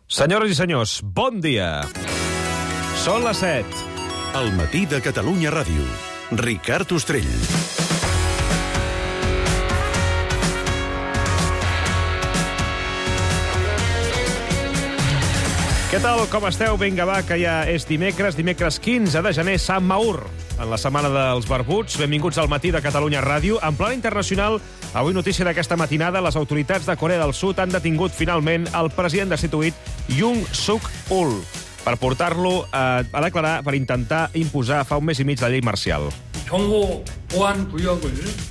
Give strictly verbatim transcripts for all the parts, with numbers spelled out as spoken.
Senyores i senyors, bon dia. Són les set. El matí de Catalunya Ràdio. Ricard Ostrell. Què tal, com esteu? Vinga, va, que ja és dimecres, dimecres quinze de gener, Sant Maur. En la setmana dels barbuts, benvinguts al matí de Catalunya Ràdio. En plana internacional, avui notícia d'aquesta matinada, les autoritats de Corea del Sud han detingut finalment el president destituït Yoon Suk-yeol per portar-lo a, a declarar per intentar imposar fa un mes i mig la llei marcial. 경호 보안 구역을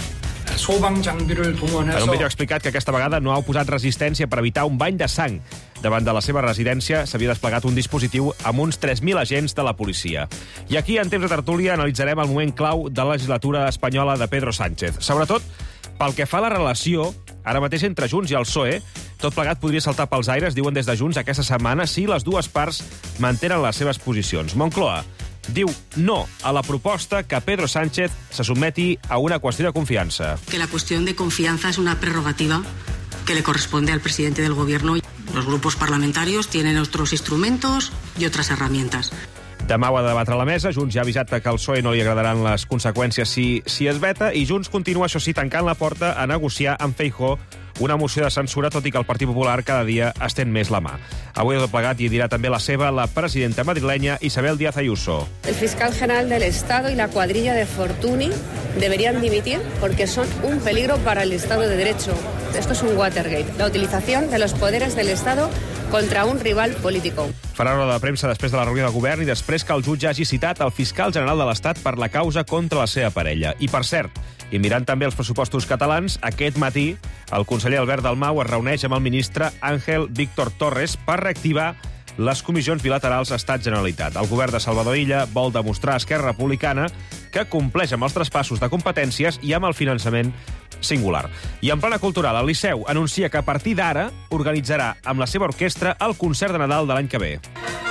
소방 장비를 동원해서 En un vídeo ha explicat que aquesta vegada no ha oposat resistència per evitar un bany de sang. Davant de la seva residència s'havia desplegat un dispositiu amb uns tres mil agents de la policia. I aquí, en temps de tertúlia, analitzarem el moment clau de la legislatura espanyola de Pedro Sánchez. Sobretot, pel que fa a la relació, ara mateix entre Junts i el P S O E, tot plegat podria saltar pels aires, diuen des de Junts aquesta setmana, si les dues parts mantenen les seves posicions. Moncloa diu no a la proposta que Pedro Sánchez se sotmeti a una qüestió de confiança. Que la cuestión de confianza es una prerrogativa que le corresponde al presidente del gobierno. Los grupos parlamentarios tienen otros instrumentos y otras herramientas. Demà ho ha de debatre a la mesa. Junts ja ha avisat que al P S O E no li agradaran les conseqüències si, si es veta, i Junts continua, això sí, tancant la porta a negociar amb Feijóo una moció de censura, tot i que el Partit Popular cada dia estén més la mà. Avui ha plegat i dirà també la seva la presidenta madrilenya Isabel Díaz Ayuso. El fiscal general del Estado y la cuadrilla de Fortuny deberían dimitir porque son un peligro para el Estado de Derecho. Esto es un Watergate, la utilización de los poderes del Estado contra un rival político. Farà roda de premsa després de la reunió de govern i després que el jutge hagi citat el fiscal general de l'Estat per la causa contra la seva parella. I, per cert, i mirant també els pressupostos catalans, aquest matí el conseller Albert Dalmau es reuneix amb el ministre Ángel Víctor Torres per reactivar les comissions bilaterals Estat-Generalitat. El govern de Salvador Illa vol demostrar a Esquerra Republicana que compleix amb els traspassos de competències i amb el finançament singular. I en plana cultural, el Liceu anuncia que a partir d'ara organitzarà amb la seva orquestra el concert de Nadal de l'any que ve.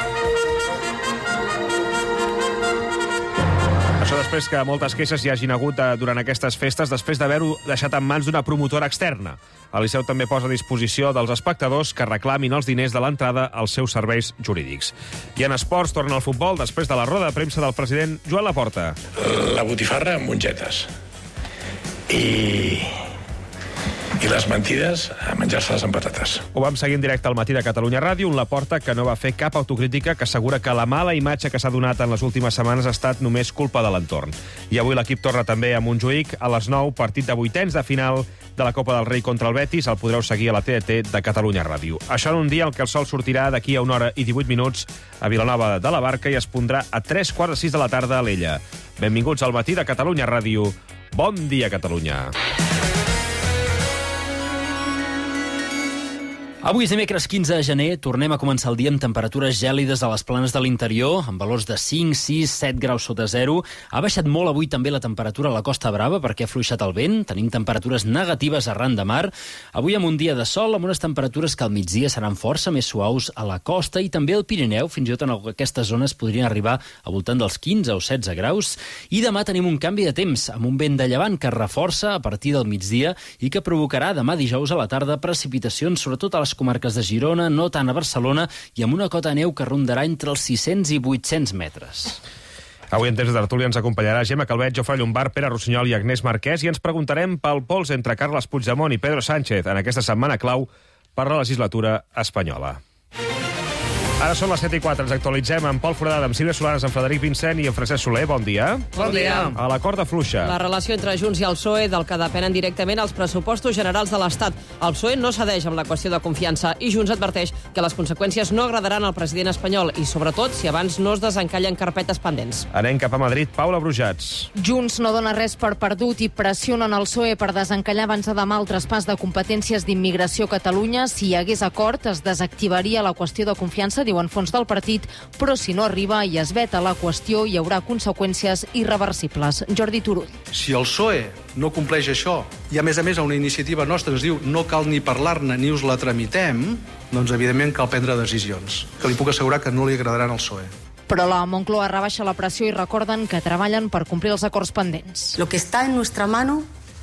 Això després que moltes queixes hi hagin hagut durant aquestes festes després d'haver-ho deixat en mans d'una promotora externa. El Liceu també posa a disposició dels espectadors que reclamin els diners de l'entrada als seus serveis jurídics. I en esports torna al futbol després de la roda de premsa del president Joan Laporta. La botifarra amb mongetes. I... i les mentides a menjar-se-les amb patates. Ho vam seguir en directe al matí de Catalunya Ràdio, un Laporta que no va fer cap autocrítica, que assegura que la mala imatge que s'ha donat en les últimes setmanes ha estat només culpa de l'entorn. I avui l'equip torna també a Montjuïc a les nou, partit de vuitens de final de la Copa del Rei contra el Betis. El podreu seguir a la T D T de Catalunya Ràdio. Això en un dia en què el sol sortirà d'aquí a una hora i divuit minuts a Vilanova de la Barca i es pondrà a tres quarts de sis de la tarda a l'Ella. Benvinguts al matí de Catalunya Ràdio. Bon dia, Catalunya. Avui és dimecres quinze de gener, tornem a començar el dia amb temperatures gèlides a les planes de l'interior, amb valors de cinc, sis, set graus sota zero. Ha baixat molt avui també la temperatura a la Costa Brava perquè ha fluixat el vent. Tenim temperatures negatives arran de mar. Avui amb un dia de sol, amb unes temperatures que al migdia seran força més suaus a la costa i també al Pirineu. Fins i tot en aquestes zones podrien arribar a voltant dels quinze o setze graus. I demà tenim un canvi de temps, amb un vent de llevant que reforça a partir del migdia i que provocarà demà dijous a la tarda precipitacions, sobretot a les comarques de Girona, no tant a Barcelona, i amb una cota de neu que rondarà entre els sis-cents i vuit-cents metres. Avui en temps de tertúlia ens acompanyarà Gemma Calvet, Jofre Llombart, Pere Rossinyol i Agnès Marquès, i ens preguntarem pel pols entre Carles Puigdemont i Pedro Sánchez en aquesta setmana clau per la legislatura espanyola. Ara són les set i quatre, ens actualitzem amb Pol Foradada, amb Sílvia Solanes, amb Frederic Vincent i amb Francesc Soler. Bon dia. Bon dia. A la corda fluixa. La relació entre Junts i el P S O E, del que depenen directament els pressupostos generals de l'Estat. El P S O E no cedeix amb la qüestió de confiança i Junts adverteix que les conseqüències no agradaran al president espanyol i, sobretot, si abans no es desencallen carpetes pendents. Anem cap a Madrid. Paula Brujats. Junts no dona res per perdut i pressionen el P S O E per desencallar abans de demà el traspàs de competències d'immigració a Catalunya. Si hi hagués acord, es desactivaria la qüestió de confiança, diuen fons del partit, però si no arriba i es veta la qüestió hi haurà conseqüències irreversibles. Jordi Turull. Si el P S O E no compleix això i a més a més a una iniciativa nostra ens diu no cal ni parlar-ne ni us la tramitem, doncs evidentment cal prendre decisions, que li puc assegurar que no li agradaran al P S O E. Però la Moncloa rebaixa la pressió i recorden que treballen per complir els acords pendents. Lo que está en nuestra mano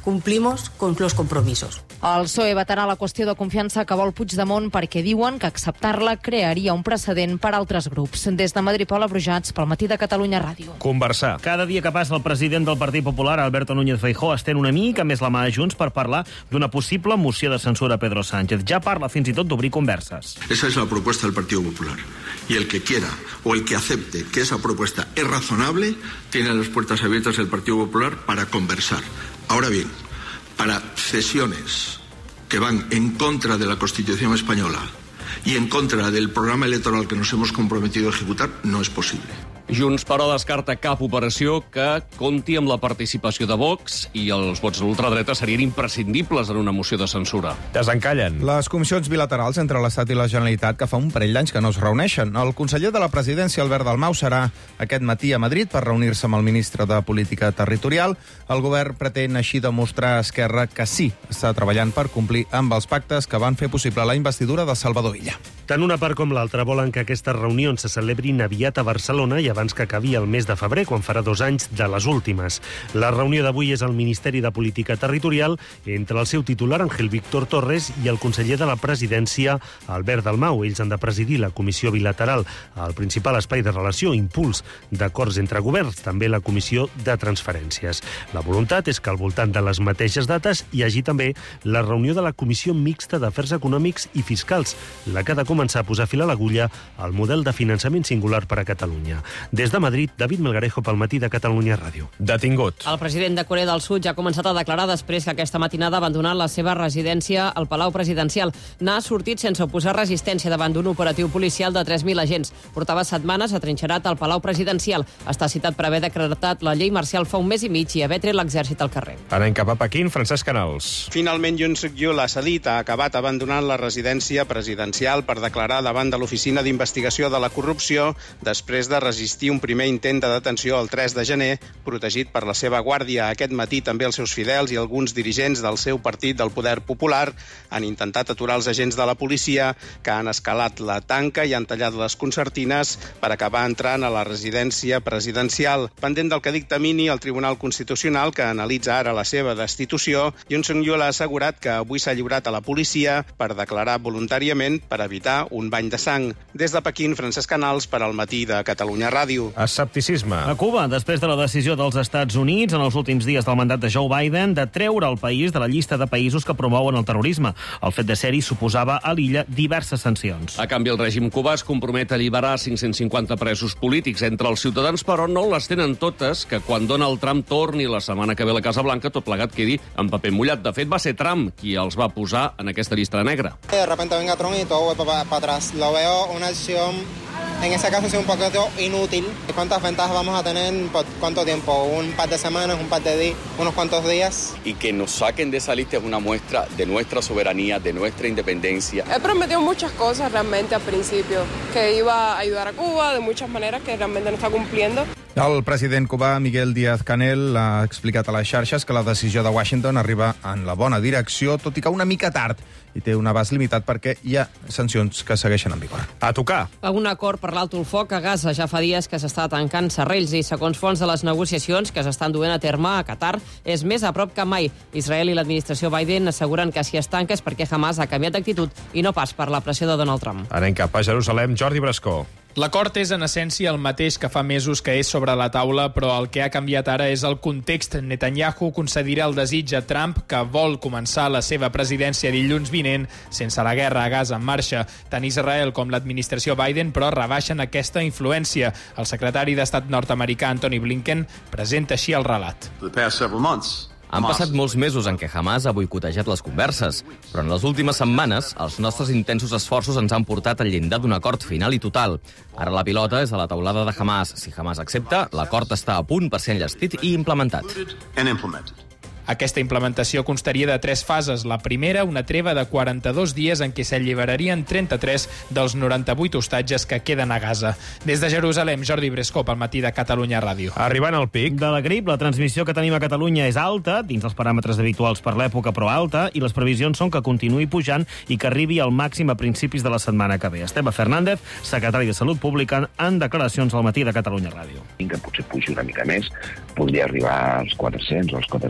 cumplimos con los compromisos. El P S O E vetarà la qüestió de confiança que vol Puigdemont perquè diuen que acceptar-la crearia un precedent per a altres grups. Des de Madrid, Paula Brujats, pel Matí de Catalunya Ràdio. Conversar. Cada dia que passa el president del Partit Popular, Alberto Núñez Feijóo, estén una mica més la mà a Junts per parlar d'una possible moció de censura a Pedro Sánchez. Ja parla fins i tot d'obrir converses. Esa es la propuesta del Partido Popular. Y el que quiera o el que acepte que esa propuesta es razonable, tiene las puertas abiertas del Partido Popular para conversar. Ahora bien, para cesiones que van en contra de la Constitución española y en contra del programa electoral que nos hemos comprometido a ejecutar, no es posible. Junts, però, descarta cap operació que compti amb la participació de Vox i els vots de l'ultradreta serien imprescindibles en una moció de censura. Desencallen. Les comissions bilaterals entre l'Estat i la Generalitat que fa un parell d'anys que no es reuneixen. El conseller de la Presidència, Albert Dalmau, serà aquest matí a Madrid per reunir-se amb el ministre de Política Territorial. El govern pretén així demostrar a Esquerra que sí, està treballant per complir amb els pactes que van fer possible la investidura de Salvador Illa. Tant una part com l'altra volen que aquestes reunions se celebrin aviat a Barcelona i abans que acabi el mes de febrer, quan farà dos anys de les últimes. La reunió d'avui és al Ministeri de Política Territorial entre el seu titular, Ángel Víctor Torres, i el conseller de la Presidència, Albert Dalmau. Ells han de presidir la comissió bilateral, el principal espai de relació, impuls d'acords entre governs, també la comissió de transferències. La voluntat és que al voltant de les mateixes dates hi hagi també la reunió de la Comissió Mixta d'Afers Econòmics i Fiscals, la que ha de començar a posar fil a l'agulla al model de finançament singular per a Catalunya. Des de Madrid, David Melgarejo pel Matí de Catalunya Ràdio. Detingut. El president de Corea del Sud ja ha començat a declarar després que aquesta matinada ha abandonat la seva residència al Palau Presidencial. N'ha sortit sense oposar resistència davant d'un operatiu policial de tres mil agents. Portava setmanes atrinxerat al Palau Presidencial. Està citat per haver decretat la llei marcial fa un mes i mig i haver tret l'exèrcit al carrer. Anem cap a Pequín, Francesc Canals. Finalment, Yoon Suk-yeol ha cedit, ha acabat abandonant la residència presidencial per declarar davant de l'Oficina d'Investigació de la Corrupció després de resistir un primer intent de detenció el tres de gener, protegit per la seva guàrdia. Aquest matí també els seus fidels i alguns dirigents del seu partit del Poder Popular han intentat aturar els agents de la policia que han escalat la tanca i han tallat les concertines per acabar entrant a la residència presidencial. Pendent del que dictamini el Tribunal Constitucional, que analitza ara la seva destitució, Yoon Suk-yeol ha assegurat que avui s'ha lliurat a la policia per declarar voluntàriament per evitar un bany de sang. Des de Pequín, Francesc Canals per al Matí de Catalunya Ràdio. Escepticisme. A Cuba, després de la decisió dels Estats Units en els últims dies del mandat de Joe Biden de treure el país de la llista de països que promouen el terrorisme. El fet de ser-hi suposava a l'illa diverses sancions. A canvi, el règim cubà es compromet a alliberar cinc-cents cinquanta presos polítics. Entre els ciutadans, però, no les tenen totes, que quan Donald Trump torni la setmana que ve a la Casa Blanca, tot plegat quedi en paper mullat. De fet, va ser Trump qui els va posar en aquesta llista negra. De repente venga Trump y todo vuelve para atrás. Lo veo una acción, en ese caso, sí, un poquito inútil. ¿Cuántas ventajas vamos a tener por cuánto tiempo? ¿Un par de semanas, un par de días, unos cuantos días? Y que nos saquen de esa lista es una muestra de nuestra soberanía, de nuestra independencia. Él prometió muchas cosas realmente al principio, que iba a ayudar a Cuba de muchas maneras que realmente no está cumpliendo. El president cubà, Miguel Díaz-Canel, ha explicat a les xarxes que la decisió de Washington arriba en la bona direcció, tot i que una mica tard, i té un abast limitat perquè hi ha sancions que segueixen en vigor. A tocar. Un acord per l'alto el foc a Gaza ja fa dies que s'està tancant serrells i, segons fonts de les negociacions que s'estan duent a terme a Qatar, és més a prop que mai. Israel i l'administració Biden asseguren que si es tanca és perquè Hamas ha canviat d'actitud i no pas per la pressió de Donald Trump. Anem cap a Jerusalem, Jordi Brascó. L'acord és, en essència, el mateix que fa mesos que és sobre la taula, però el que ha canviat ara és el context. Netanyahu concedirà el desig a Trump, que vol començar la seva presidència dilluns vinent sense la guerra a Gaza en marxa. Tant Israel com l'administració Biden, però, rebaixen aquesta influència. El secretari d'Estat nord-americà, Antony Blinken, presenta així el relat. Han passat molts mesos en què Hamas ha boicotejat les converses, però en les últimes setmanes els nostres intensos esforços ens han portat al llindar d'un acord final i total. Ara la pilota és a la taulada de Hamas. Si Hamas accepta, l'acord està a punt per ser enllestit i implementat. Aquesta implementació constaria de tres fases. La primera, una treva de quaranta-dos dies en què s'alliberarien trenta-tres dels noranta-vuit hostatges que queden a Gaza. Des de Jerusalem, Jordi Brescó, pel Matí de Catalunya Ràdio. Arribant al pic de la grip, la transmissió que tenim a Catalunya és alta, dins els paràmetres habituals per l'època, però alta, i les previsions són que continuï pujant i que arribi al màxim a principis de la setmana que ve. Esteve Fernández, secretari de Salut Pública, en declaracions al Matí de Catalunya Ràdio. Que potser pugi una mica més, podria arribar als quatre-cents o als quatre-cents i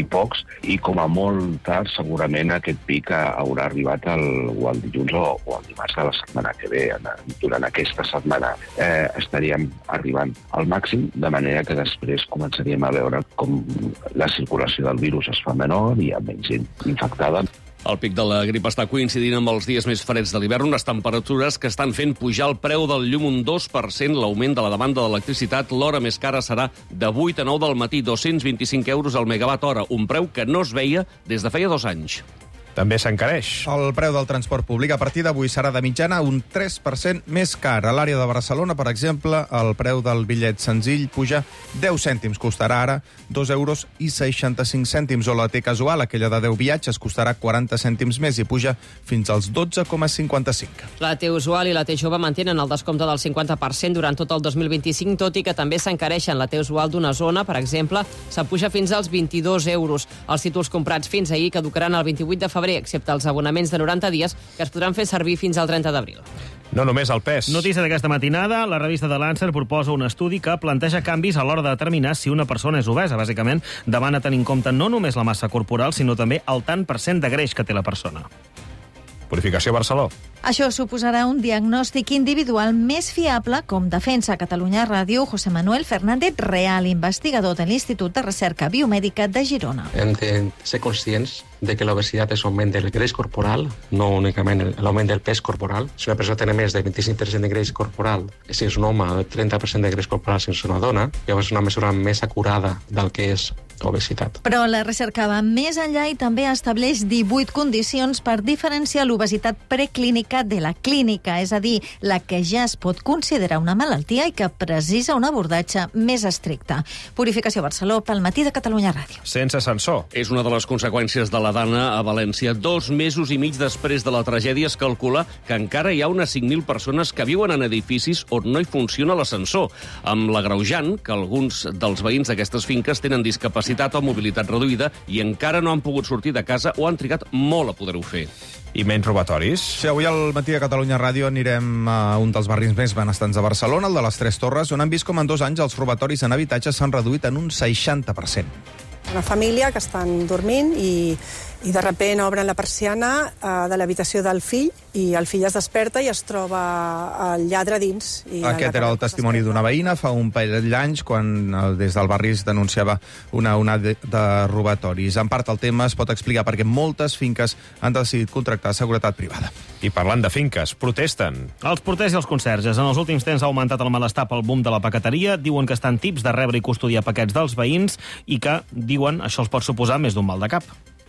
pocs, i com a molt tard segurament aquest pic haurà arribat el, o el dilluns o, o el dimarts de la setmana que ve. Durant aquesta setmana eh, estaríem arribant al màxim, de manera que després començaríem a veure com la circulació del virus es fa menor i hi ha menys gent infectada. El pic de la grip està coincidint amb els dies més freds de l'hivern, unes temperatures que estan fent pujar el preu del llum un dos per cent, l'augment de la demanda d'electricitat, l'hora més cara serà de vuit a nou del matí, dos-cents vint-i-cinc euros al megawatt hora, un preu que no es veia des de feia dos anys. També s'encareix. El preu del transport públic a partir d'avui serà de mitjana un tres per cent més car. A l'àrea de Barcelona, per exemple, el preu del bitllet senzill puja deu cèntims, costarà ara dos euros i seixanta-cinc cèntims, o la T casual, aquella de deu viatges, costarà quaranta cèntims més i puja fins als dotze coma cinquanta-cinc. La T usual i la T jove mantenen el descompte del cinquanta per cent durant tot el dos mil vint-i-cinc, tot i que també s'encareixen. La T usual d'una zona, per exemple, s'apuja fins als vint-i-dos euros. Els títols comprats fins ahir caducaran el vint-i-vuit de febrer, excepte els abonaments de noranta dies, que es podran fer servir fins al trenta d'abril. No només el pes. Notícia d'aquesta matinada, la revista The Lancet proposa un estudi que planteja canvis a l'hora de determinar si una persona és obesa. Bàsicament, demana tenir en compte no només la massa corporal, sinó també el tant per cent de greix que té la persona. Purificació Barceló. Això suposarà un diagnòstic individual més fiable, com defensa a Catalunya Ràdio José Manuel Fernández Real, investigador de l'Institut de Recerca Biomèdica de Girona. Hem de ser conscients de que l'obesitat és l'augment del greix corporal, no únicament l'augment del pes corporal. Si una persona té més de vint-i-cinc per cent de greix corporal, si és un home, el trenta per cent de greix corporal si és una dona, llavors és una mesura més acurada del que és obesitat. Però la recerca va més enllà i també estableix divuit condicions per diferenciar l'obesitat preclínica de la clínica, és a dir, la que ja es pot considerar una malaltia i que precisa un abordatge més estricte. Purificació Barceló, pel matí de Catalunya Ràdio. Sense ascensor. És una de les conseqüències de la dana a València. Dos mesos i mig després de la tragèdia es calcula que encara hi ha unes cinc mil persones que viuen en edificis on no hi funciona l'ascensor, amb l'agreujant que alguns dels veïns d'aquestes finques tenen discapacitat o mobilitat reduïda i encara no han pogut sortir de casa o han trigat molt a poder-ho fer. I menys robatoris. Sí, avui al matí de Catalunya Ràdio anirem a un dels barris més benestants de Barcelona, el de les Tres Torres, on han vist com en dos anys els robatoris en habitatges s'han reduït en un seixanta per cent. Una família que estan dormint i, i de sobte obren la persiana eh, de l'habitació del fill i el fill es desperta i es troba el lladre dins. I Aquest era el testimoni d'una veïna fa un parell d'anys quan des del barri es denunciava una onada de, de robatoris. En part el tema es pot explicar perquè moltes finques han decidit contractar seguretat privada. I parlant de finques, protesten. Els porters i els conserges. En els últims temps ha augmentat el malestar pel boom de la paqueteria. Diuen que estan tips de rebre i custodiar paquets dels veïns i que, diuen, això els pot suposar més d'un mal de cap.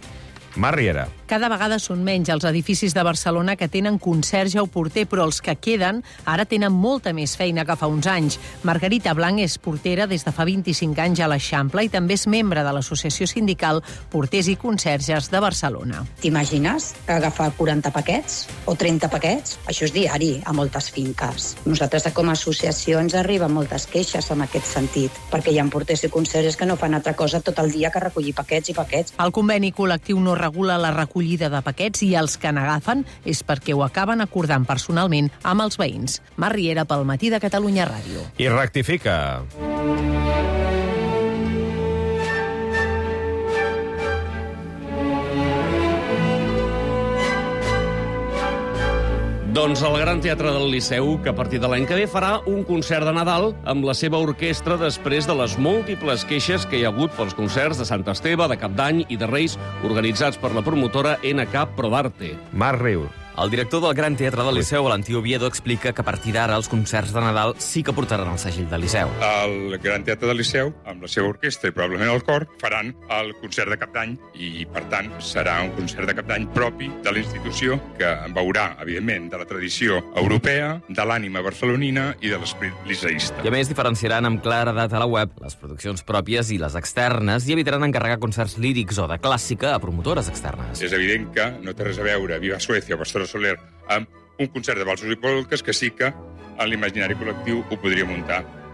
Mar Riera. Cada vegada són menys els edificis de Barcelona que tenen conserge o porter, però els que queden ara tenen molta més feina que fa uns anys. Margarita Blanc és portera des de fa vint-i-cinc anys a l'Eixample i també és membre de l'associació sindical Porters i Conserges de Barcelona. T'imagines agafar quaranta paquets o trenta paquets? Això és diari a moltes finques. Nosaltres com a associació ens arriben moltes queixes en aquest sentit, perquè hi ha porters i conserges que no fan altra cosa tot el dia que recollir paquets i paquets. El conveni col·lectiu no regula la recollida de paquets i els que n'agafen és perquè ho acaben acordant personalment amb els veïns. Mar Riera pel matí de Catalunya Ràdio. I rectifica. Doncs el Gran Teatre del Liceu, que a partir de l'any que ve farà un concert de Nadal amb la seva orquestra després de les múltiples queixes que hi ha hagut pels concerts de Sant Esteve, de Cap d'Any i de Reis organitzats per la promotora N K Prodarte. Marc Riu. El director del Gran Teatre del Liceu, Valentí Oviedo, explica que a partir d'ara els concerts de Nadal sí que portaran el segell del Liceu. El Gran Teatre del Liceu, amb la seva orquestra i probablement el cor, faran el concert de Cap d'Any i, per tant, serà un concert de Cap d'Any propi de la institució que veurà, evidentment, de la tradició europea, de l'ànima barcelonina i de l'esperit liceísta. I a més diferenciaran amb claredat a la web les produccions pròpies i les externes i evitaran encarregar concerts lírics o de clàssica a promotores externes. És evident que no té res a veure Viva Suècia o Pastora Soler amb un concert de valsos i polques que sí que en l'imaginari col·lectiu ho podria muntar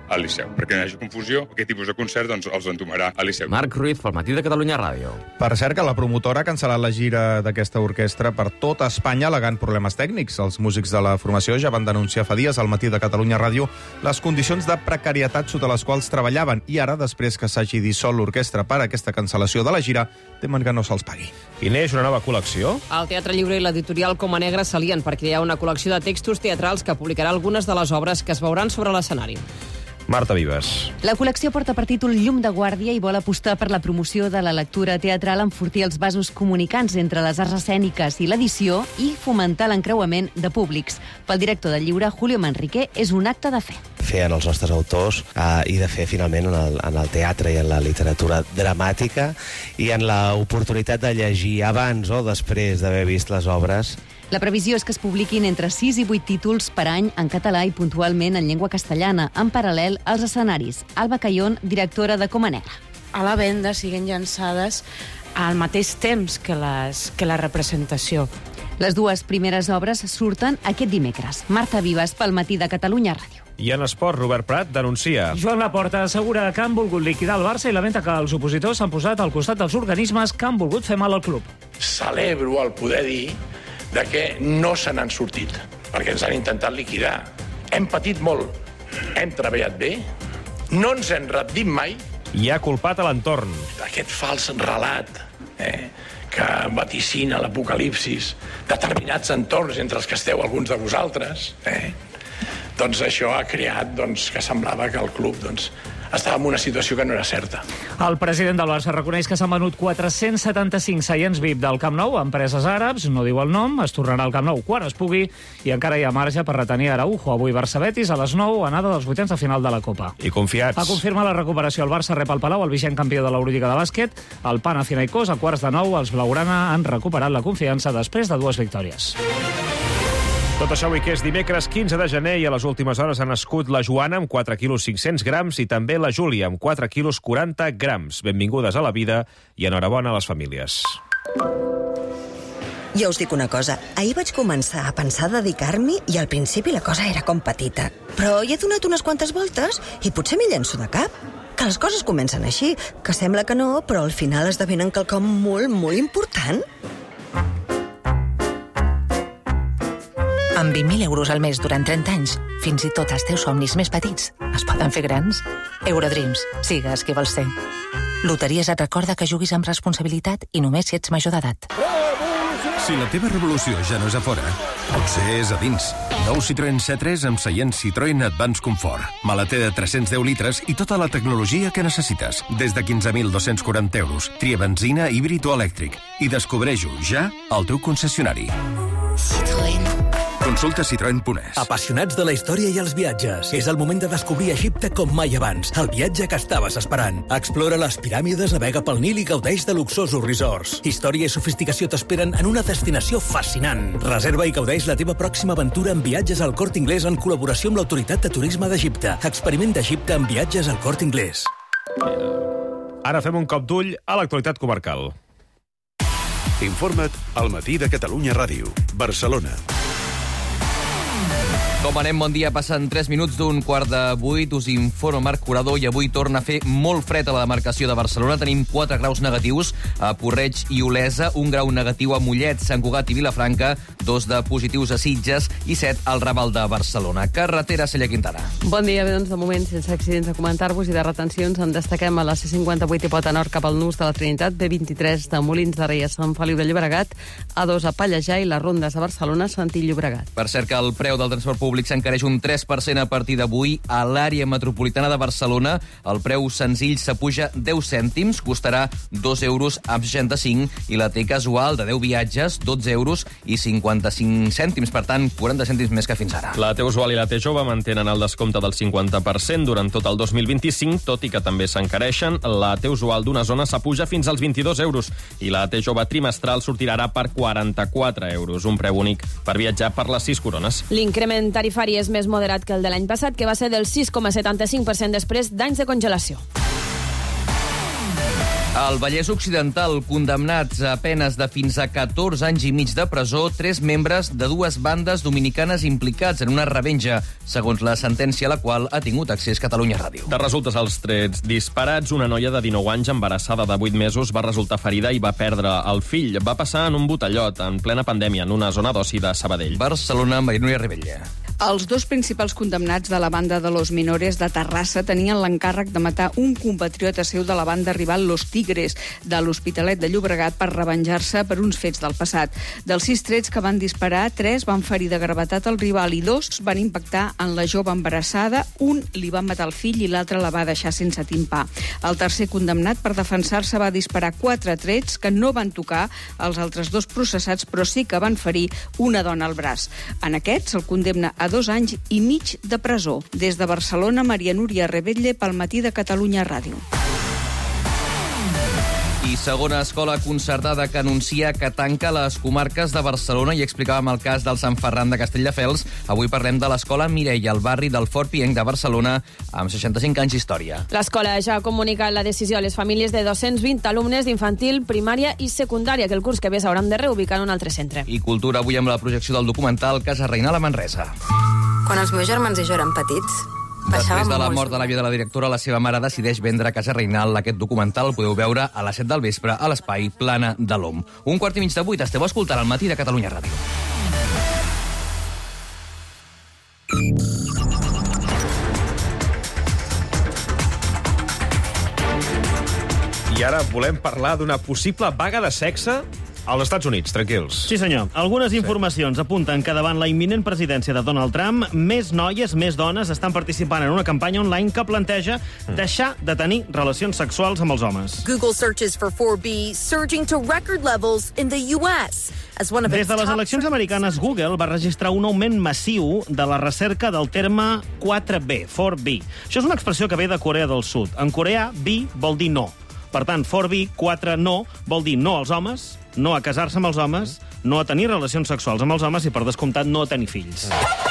al Liceu. Perquè no hi hagi confusió, aquest tipus de concert doncs, els entomarà al Liceu. Marc Ruiz, pel Matí de Catalunya Ràdio. Per cert, que la promotora ha cancel·lat la gira d'aquesta orquestra per tota Espanya al·legant problemes tècnics. Els músics de la formació ja van denunciar fa dies al Matí de Catalunya Ràdio les condicions de precarietat sota les quals treballaven i ara, després que s'hagi dissolt l'orquestra per aquesta cancel·lació de la gira, temen que no se'ls pagui. I neix una nova col·lecció? El Teatre Lliure i l'editorial Coma Negra s'alien per crear una col·lecció de textos teatrals que publicarà algunes de les obres que es veuran sobre l'escenari. Marta Vives. La col·lecció porta per títol Llum de guàrdia i vol apostar per la promoció de la lectura teatral, enfortir els vasos comunicants entre les arts escèniques i l'edició i fomentar l'encreuament de públics. Pel director del llibre, Julio Manrique, és un acte de fe. Fer en els nostres autors eh, i de fer finalment en el, en el teatre i en la literatura dramàtica i en l'oportunitat de llegir abans o després d'haver vist les obres. La previsió és que es publiquin entre sis i vuit títols per any en català i puntualment en llengua castellana, en paral·lel als escenaris. Alba Cayón, directora de Coma Negra. A la venda siguen llançades al mateix temps que, les, que la representació. Les dues primeres obres surten aquest dimecres. Marta Vives, pel Matí de Catalunya Ràdio. I en esport, Robert Prat denuncia. Joan Laporta assegura que han volgut liquidar el Barça i lamenta que els opositors s'han posat al costat dels organismes que han volgut fer mal al club. Celebro el poder dir de que no se n'han sortit, perquè ens han intentat liquidar. Hem patit molt, hem treballat bé, no ens hem rendit mai. I ha culpat a l'entorn. Aquest fals relat eh, que vaticina l'apocalipsis, determinats entorns entre els que esteu alguns de vosaltres, eh, doncs això ha creat doncs, que semblava que el club doncs, estava en una situació que no era certa. El president del Barça reconeix que s'han venut quatre-cents setanta-cinc seients V I P del Camp Nou a empreses àrabs, no diu el nom, es tornarà al Camp Nou quan es pugui i encara hi ha marge per retenir Araujo. Avui Barça-Betis a les nou, anada dels vuitens de final de la Copa. I confiats. A confirmar la recuperació, el Barça rep al Palau el vigent campió de l'Eurolliga de bàsquet, el Panathinaikos, a quarts de nou, els blaugrana han recuperat la confiança després de dues victòries. Tot això avui que és dimecres quinze de gener i a les últimes hores ha nascut la Joana amb quatre quilos cinc-cents grams i també la Júlia amb quatre quilos quaranta grams. Benvingudes a la vida i enhorabona a les famílies. Jo us dic una cosa, ahir vaig començar a pensar dedicar-m'hi i al principi la cosa era com petita. Però hi he donat unes quantes voltes i potser m'hi llenço de cap. Que les coses comencen així, que sembla que no, però al final esdevenen quelcom molt, molt important. Amb vint mil euros al mes durant trenta anys, fins i tot els teus somnis més petits es poden fer grans. Eurodreams, sigues qui vols ser. Loteries et recorda que juguis amb responsabilitat i només si ets major d'edat. Si la teva revolució ja no és a fora, potser és a dins. Nou Citroën C tres amb seient Citroën Advance Comfort. Maleter de tres-cents deu litres i tota la tecnologia que necessites. Des de quinze mil dos-cents quaranta euros. Tria benzina, híbrid o elèctric. I descobreix-ho ja al teu concessionari. Citroën. Consulta citroen punt es. Apassionats de la història i els viatges. És el moment de descobrir Egipte com mai abans. El viatge que estaves esperant. Explora les piràmides, navega pel Nil i gaudeix de luxosos resorts. Història i sofisticació t'esperen en una destinació fascinant. Reserva i gaudeix la teva pròxima aventura en viatges al Corte Inglés en col·laboració amb l'Autoritat de Turisme d'Egipte. Experiment d'Egipte en viatges al Corte Inglés. Ara fem un cop d'ull a l'actualitat comarcal. Informa't al Matí de Catalunya Ràdio. Barcelona. Com anem? Bon dia. Passen tres minuts d'un quart de vuit. Us informa Marc Corredor i avui torna a fer molt fred a la demarcació de Barcelona. Tenim quatre graus negatius a Porreig i Olesa, un grau negatiu a Mollet, Sant Cugat i Vilafranca, dos de positius a Sitges i set al Raval de Barcelona. Carretera, Cella Quintana. Bon dia. Bé, doncs, de moment, sense accidents a comentar-vos i de retencions, en destaquem a la C cinquanta-vuit i Pota Nord cap al Nus de la Trinitat, B vint-i-tres de Molins de Rei a Sant Feliu de Llobregat, A dos a Pallejà i les rondes a Barcelona, Sant i Llobregat. Per cert que el preu del transport públic s'encareix un tres per cent a partir d'avui a l'àrea metropolitana de Barcelona. El preu senzill s'apuja deu cèntims, costarà dos euros amb seixanta-cinc, i la T casual de deu viatges, dotze euros i cinquanta-cinc cèntims, per tant, quaranta cèntims més que fins ara. La T usual i la T jove mantenen el descompte del cinquanta per cent durant tot el dos mil vint-i-cinc, tot i que també s'encareixen. La T usual d'una zona s'apuja fins als vint-i-dos euros i la T jove trimestral sortirà ara per quaranta-quatre euros, un preu únic per viatjar per les sis corones. L'increment tarifari és més moderat que el de l'any passat, que va ser del sis coma setanta-cinc per cent després d'anys de congelació. Al Vallès Occidental, condemnats a penes de fins a catorze anys i mig de presó, tres membres de dues bandes dominicanes implicats en una revenja, segons la sentència a la qual ha tingut accés Catalunya Ràdio. De resultes als trets disparats, una noia de dinou anys embarassada de vuit mesos va resultar ferida i va perdre el fill. Va passar en un botellot, en plena pandèmia, en una zona d'oci de Sabadell. Barcelona, Maria Rebella. Els dos principals condemnats de la banda de Los Menores de Terrassa tenien l'encàrrec de matar un compatriota seu de la banda rival Los Tigres de l'Hospitalet de Llobregat per revenjar-se per uns fets del passat. Dels sis trets que van disparar, tres van ferir de gravetat el rival i dos van impactar en la jove embarassada. Un li va matar el fill i l'altre la va deixar sense timpà. El tercer condemnat, per defensar-se, va disparar quatre trets que no van tocar els altres dos processats, però sí que van ferir una dona al braç. En aquest se'l condemna a dos anys i mig de presó. Des de Barcelona, Maria Núria Rebelle, pel Matí de Catalunya Ràdio. I segona escola concertada que anuncia que tanca les comarques de Barcelona, i explicàvem el cas del Sant Ferran de Castelldefels. Avui parlem de l'escola Mireia, al barri del Fort Pienc de Barcelona, amb seixanta-cinc anys d'història. L'escola ja ha comunicat la decisió a les famílies de dos-cents vint alumnes d'infantil, primària i secundària, que el curs que ve s'hauran de reubicar en un altre centre. I cultura avui amb la projecció del documental Casa Reinal a Manresa. Quan els meus germans i jo eren petits, després de la mort de l'àvia de la directora, la seva mare decideix vendre Casa Reinal. Aquest documental el podeu veure a les set del vespre a l'espai Plana de l'Om. Un quart i mig de vuit, esteu escoltant al Matí de Catalunya Ràdio. I ara volem parlar d'una possible vaga de sexe als Estats Units, tranquils. Sí, senyor. Algunes informacions apunten que davant la imminent presidència de Donald Trump, més noies, més dones estan participant en una campanya online que planteja deixar de tenir relacions sexuals amb els homes. Google searches for four B surging to record levels in the U S. As one of Des de les eleccions americanes, Google va registrar un augment massiu de la recerca del terme quatre B, four B. Això és una expressió que ve de Corea del Sud. En coreà, B vol dir no. Per tant, four B, quatre no, vol dir no als homes, no a casar-se amb els homes, no a tenir relacions sexuals amb els homes i, per descomptat, no a tenir fills.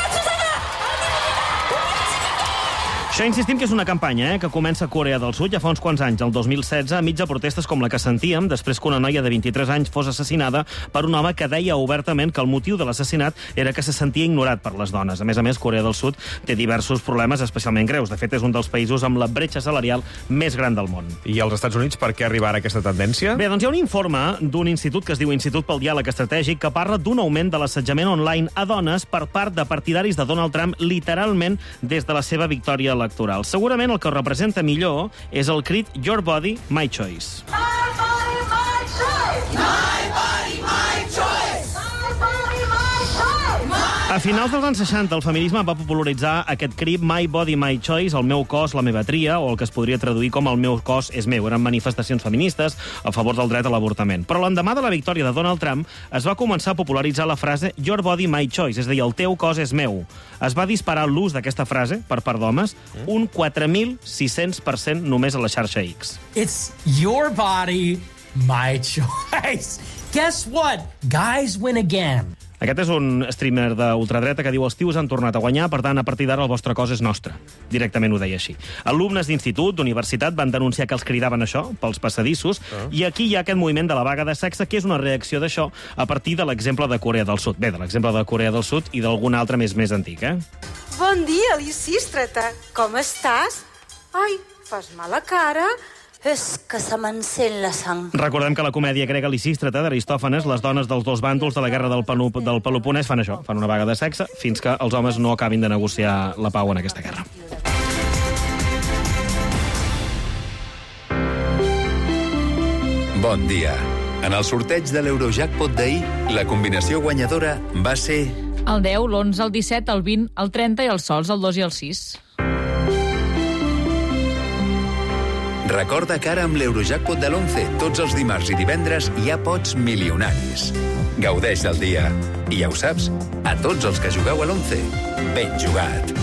Això insistim que és una campanya eh, que comença a Corea del Sud ja fa uns quants anys, el dos mil setze, enmig de protestes com la que sentíem després que una noia de vint-i-tres anys fos assassinada per un home que deia obertament que el motiu de l'assassinat era que se sentia ignorat per les dones. A més a més, Corea del Sud té diversos problemes especialment greus. De fet, és un dels països amb la bretxa salarial més gran del món. I als Estats Units per què arribar a aquesta tendència? Bé, doncs hi ha un informe d'un institut que es diu Institut pel Diàleg Estratègic que parla d'un augment de l'assetjament online a dones per part de partidaris de Donald Trump, literalment des de la seva victòria electoral. Segurament el que representa millor és el crit Your Body, My Choice. My body, my choice! My body, my choice! My body, my choice! A finals dels anys seixanta, el feminisme va popularitzar aquest crit My Body, My Choice, el meu cos, la meva tria, o el que es podria traduir com el meu cos és meu. Eren manifestacions feministes a favor del dret a l'avortament. Però l'endemà de la victòria de Donald Trump es va començar a popularitzar la frase Your Body, My Choice, és a dir, el teu cos és meu. Es va disparar l'ús d'aquesta frase, per part d'homes, un quatre mil sis-cents per cent només a la xarxa X. It's your body, my choice. Guess what? Guys win again. Aquest és un streamer d'ultradreta que diu els tios han tornat a guanyar, per tant, a partir d'ara el vostre cos és nostre. Directament ho deia així. Alumnes d'institut, d'universitat, van denunciar que els cridaven això, pels passadissos, uh. i aquí hi ha aquest moviment de la vaga de sexe, que és una reacció d'això a partir de l'exemple de Corea del Sud. Bé, de l'exemple de Corea del Sud i d'algun altre més més antic, eh? Bon dia, Lisístrata. Com estàs? Ai, fas mala cara. És que se m'encén la sang. Recordem que la comèdia grega Lisístrata d'Aristòfanes, les dones dels dos bàndols de la guerra del, Pelup, del Peloponès fan això, fan una vaga de sexe, fins que els homes no acabin de negociar la pau en aquesta guerra. Bon dia. En el sorteig de l'Eurojackpot d'ahir, la combinació guanyadora va ser... El deu, l'onze, el disset, el vint, el trenta i els sols, el dos i el sis. Recorda que ara amb l'Eurojackpot de l'onze, tots els dimarts i divendres hi ha pots milionaris. Gaudeix del dia. I ja ho saps, a tots els que jugueu a l'onze, ben jugat.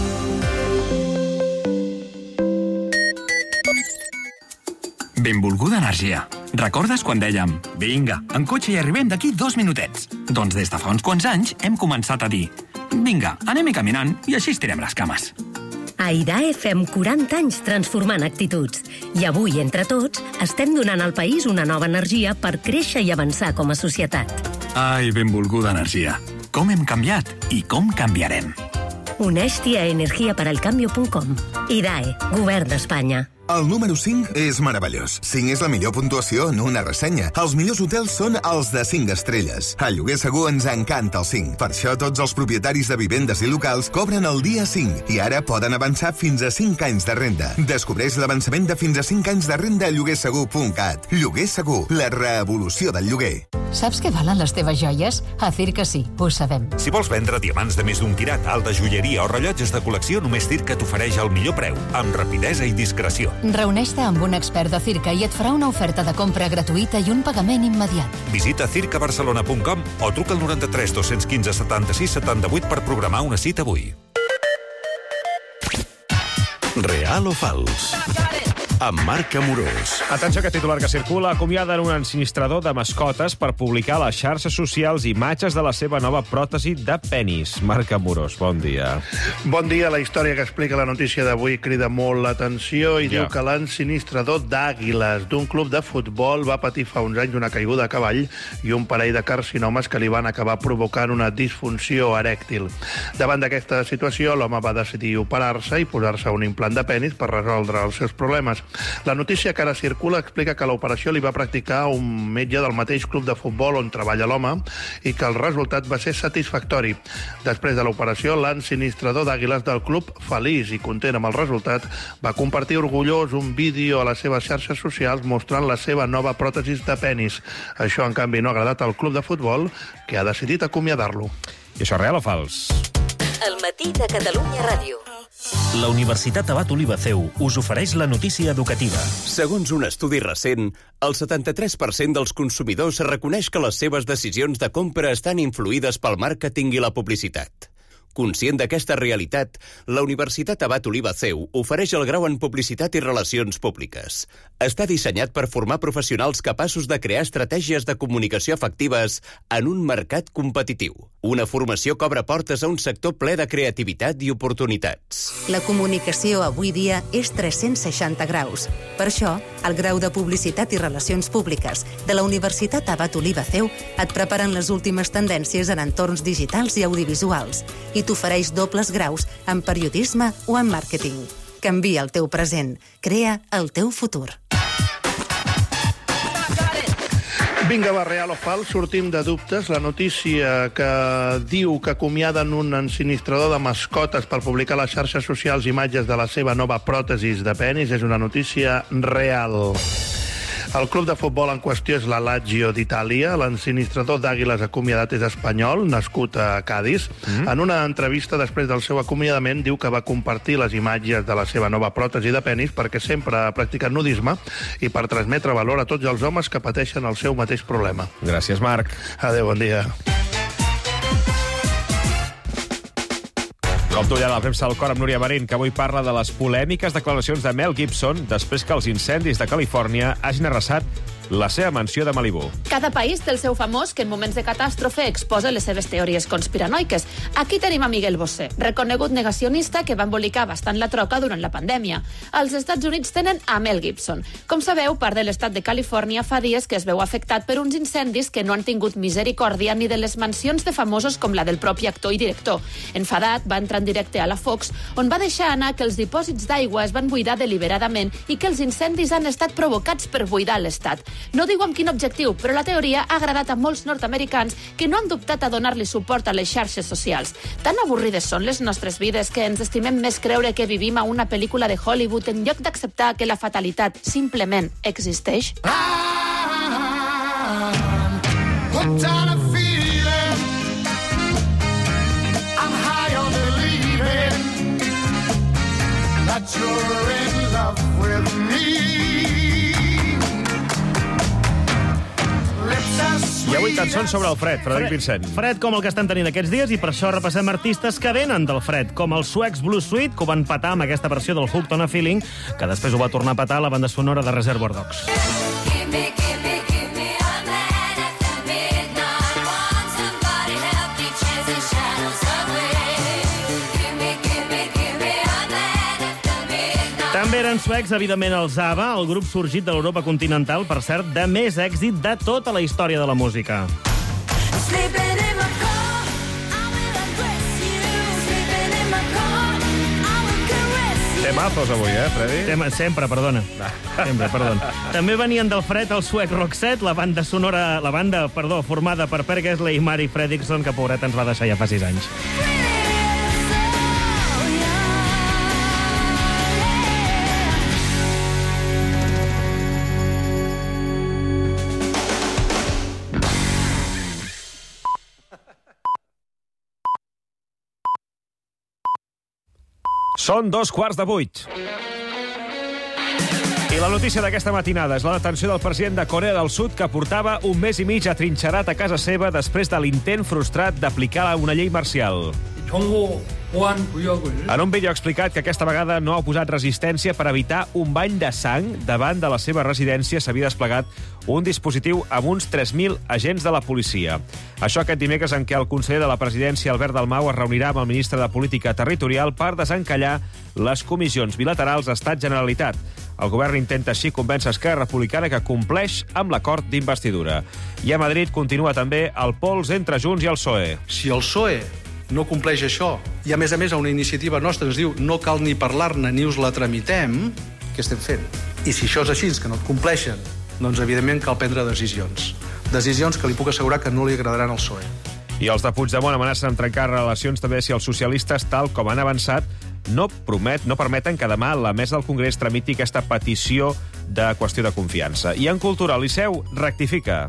Benvolguda energia. Recordes quan dèiem vinga, en cotxe hi arribem d'aquí dos minutets? Doncs des de fa uns quants anys hem començat a dir vinga, anem-hi caminant i així estirem les cames. A I D A E fem quaranta anys transformant actituds. I avui, entre tots, estem donant al país una nova energia per créixer i avançar com a societat. Ai, benvolguda energia. Com hem canviat i com canviarem. Uneix-t'hi a energia per al cambio punt com. I D A E, Govern d'Espanya. El número cinc és meravellós. cinc és la millor puntuació en una ressenya. Els millors hotels són els de cinc estrelles. A Lloguer Segur ens encanta el cinc. Per això tots els propietaris de vivendes i locals cobren el dia cinc i ara poden avançar fins a cinc anys de renda. Descobreix l'avançament de fins a cinc anys de renda a lloguer segur punt cat. Lloguer Segur, la revolució del lloguer. Saps què valen les teves joies? A Circa sí, ho sabem. Si vols vendre diamants de més d'un quirat, alta joieria o rellotges de col·lecció, només Circa t'ofereix el millor preu, amb rapidesa i discreció. Reuneix-te amb un expert de Circa i et farà una oferta de compra gratuïta i un pagament immediat. Visita circa barcelona punt com o truca al noranta-tres dos cents quinze setanta-sis setanta-vuit per programar una cita avui. Real o fals? Amb Marc Amorós. Atenció, que titular que circula. Acomiaden un ensinistrador de mascotes per publicar a les xarxes socials imatges de la seva nova pròtesi de penis. Marc Amorós, bon dia. Bon dia. La història que explica la notícia d'avui crida molt l'atenció i ja. diu que l'ensinistrador d'àguiles d'un club de futbol va patir fa uns anys una caiguda a cavall i un parell de carcinomes que li van acabar provocant una disfunció erèctil. Davant d'aquesta situació, l'home va decidir operar-se i posar-se un implant de penis per resoldre els seus problemes. La notícia que ara circula explica que l'operació li va practicar un metge del mateix club de futbol on treballa l'home i que el resultat va ser satisfactori. Després de l'operació, l'ensinistrador d'àguiles del club, feliç i content amb el resultat, va compartir orgullós un vídeo a les seves xarxes socials mostrant la seva nova pròtesi de penis. Això, en canvi, no ha agradat al club de futbol, que ha decidit acomiadar-lo. I això és real o fals? El matí de Catalunya Ràdio. La Universitat Abat Oliva C E U us ofereix la notícia educativa. Segons un estudi recent, el setanta-tres per cent dels consumidors reconeix que les seves decisions de compra estan influïdes pel màrqueting i la publicitat. Conscient d'aquesta realitat, la Universitat Abat Oliva C E U ofereix el grau en Publicitat i Relacions Públiques. Està dissenyat per formar professionals capaços de crear estratègies de comunicació efectives en un mercat competitiu. Una formació que obre portes a un sector ple de creativitat i oportunitats. La comunicació avui dia és tres-cents seixanta graus. Per això, el grau de Publicitat i Relacions Públiques de la Universitat Abat Oliva C E U et preparen les últimes tendències en entorns digitals i audiovisuals i t'ofereix dobles graus en periodisme o en màrqueting. Canvia el teu present. Crea el teu futur. Vinga, va, real o fals, sortim de dubtes. La notícia que diu que acomiaden un ensinistrador de mascotes per publicar a les xarxes socials imatges de la seva nova pròtesis de penis és una notícia real. El club de futbol en qüestió és la Lazio d'Itàlia. L'ensinistrador d'àguiles acomiadat és espanyol, nascut a Cadis. Mm. En una entrevista després del seu acomiadament diu que va compartir les imatges de la seva nova pròtesi de penis perquè sempre ha practicat nudisme i per transmetre valor a tots els homes que pateixen el seu mateix problema. Gràcies, Marc. Adéu, bon dia. Com tu ja la premsa al cor amb Núria Marín, que avui parla de les polèmiques declaracions de Mel Gibson després que els incendis de Califòrnia hagin arrasat la seva mansió de Malibú. Cada país té el seu famós que en moments de catàstrofe exposa les seves teories conspiranoiques. Aquí tenim a Miguel Bosé, reconegut negacionista que va embolicar bastant la troca durant la pandèmia. Els Estats Units tenen a Mel Gibson. Com sabeu, part de l'estat de Califòrnia fa dies que es veu afectat per uns incendis que no han tingut misericòrdia ni de les mansions de famosos com la del propi actor i director. Enfadat, va entrar en directe a la Fox, on va deixar anar que els dipòsits d'aigua es van buidar deliberadament i que els incendis han estat provocats per buidar l'estat. No diu amb quin objectiu, però la teoria ha agradat a molts nord-americans que no han dubtat a donar-li suport a les xarxes socials. Tan avorrides són les nostres vides que ens estimem més creure que vivim a una pel·lícula de Hollywood en lloc d'acceptar que la fatalitat simplement existeix. I avui cançons sobre el fred, Frederic Vincent. Fred com el que estan tenint aquests dies i per això repassem artistes que venen del fred, com els suecs Blue Sweet, que ho van petar amb aquesta versió del Hooked on a Feeling, que després ho va tornar a petar a la banda sonora de Reservoir Dogs. També eren suecs, evidentment, els ABBA, el grup sorgit de l'Europa continental, per cert, de més èxit de tota la història de la música. Temazos avui, eh, Freddy? Tema, sempre, perdona. Sempre, perdona. També venien del fred el suec Roxette, la banda sonora, la banda, perdó, formada per Per Gessle i Mari Fredriksson, que pobreta ens va deixar ja fa sis anys. Són dos quarts de vuit. I la notícia d'aquesta matinada és la detenció del president de Corea del Sud, que portava un mes i mig atrinxerat a casa seva després de l'intent frustrat d'aplicar una llei marcial. En un vídeo ha explicat que aquesta vegada no ha posat resistència per evitar un bany de sang. Davant de la seva residència s'havia desplegat un dispositiu amb uns tres mil agents de la policia. Això aquest dimecres en què el conseller de la presidència, Albert Dalmau, es reunirà amb el ministre de Política Territorial per desencallar les comissions bilaterals Estat-Generalitat. El govern intenta així convèncer Esquerra Republicana que compleix amb l'acord d'investidura. I a Madrid continua també el pols entre Junts i el P S O E. Si el P S O E no compleix això, i a més a més a una iniciativa nostra ens diu no cal ni parlar-ne ni us la tramitem, què estem fent? I si això és així, que no et compleixen, doncs evidentment cal prendre decisions. Decisions que li puc assegurar que no li agradaran al P S O E. I els de Puigdemont amenacen amb trencar relacions també si els socialistes, tal com han avançat, no, promet, no permeten que demà la mesa del Congrés tramiti aquesta petició de qüestió de confiança. I en cultura, el Liceu rectifica.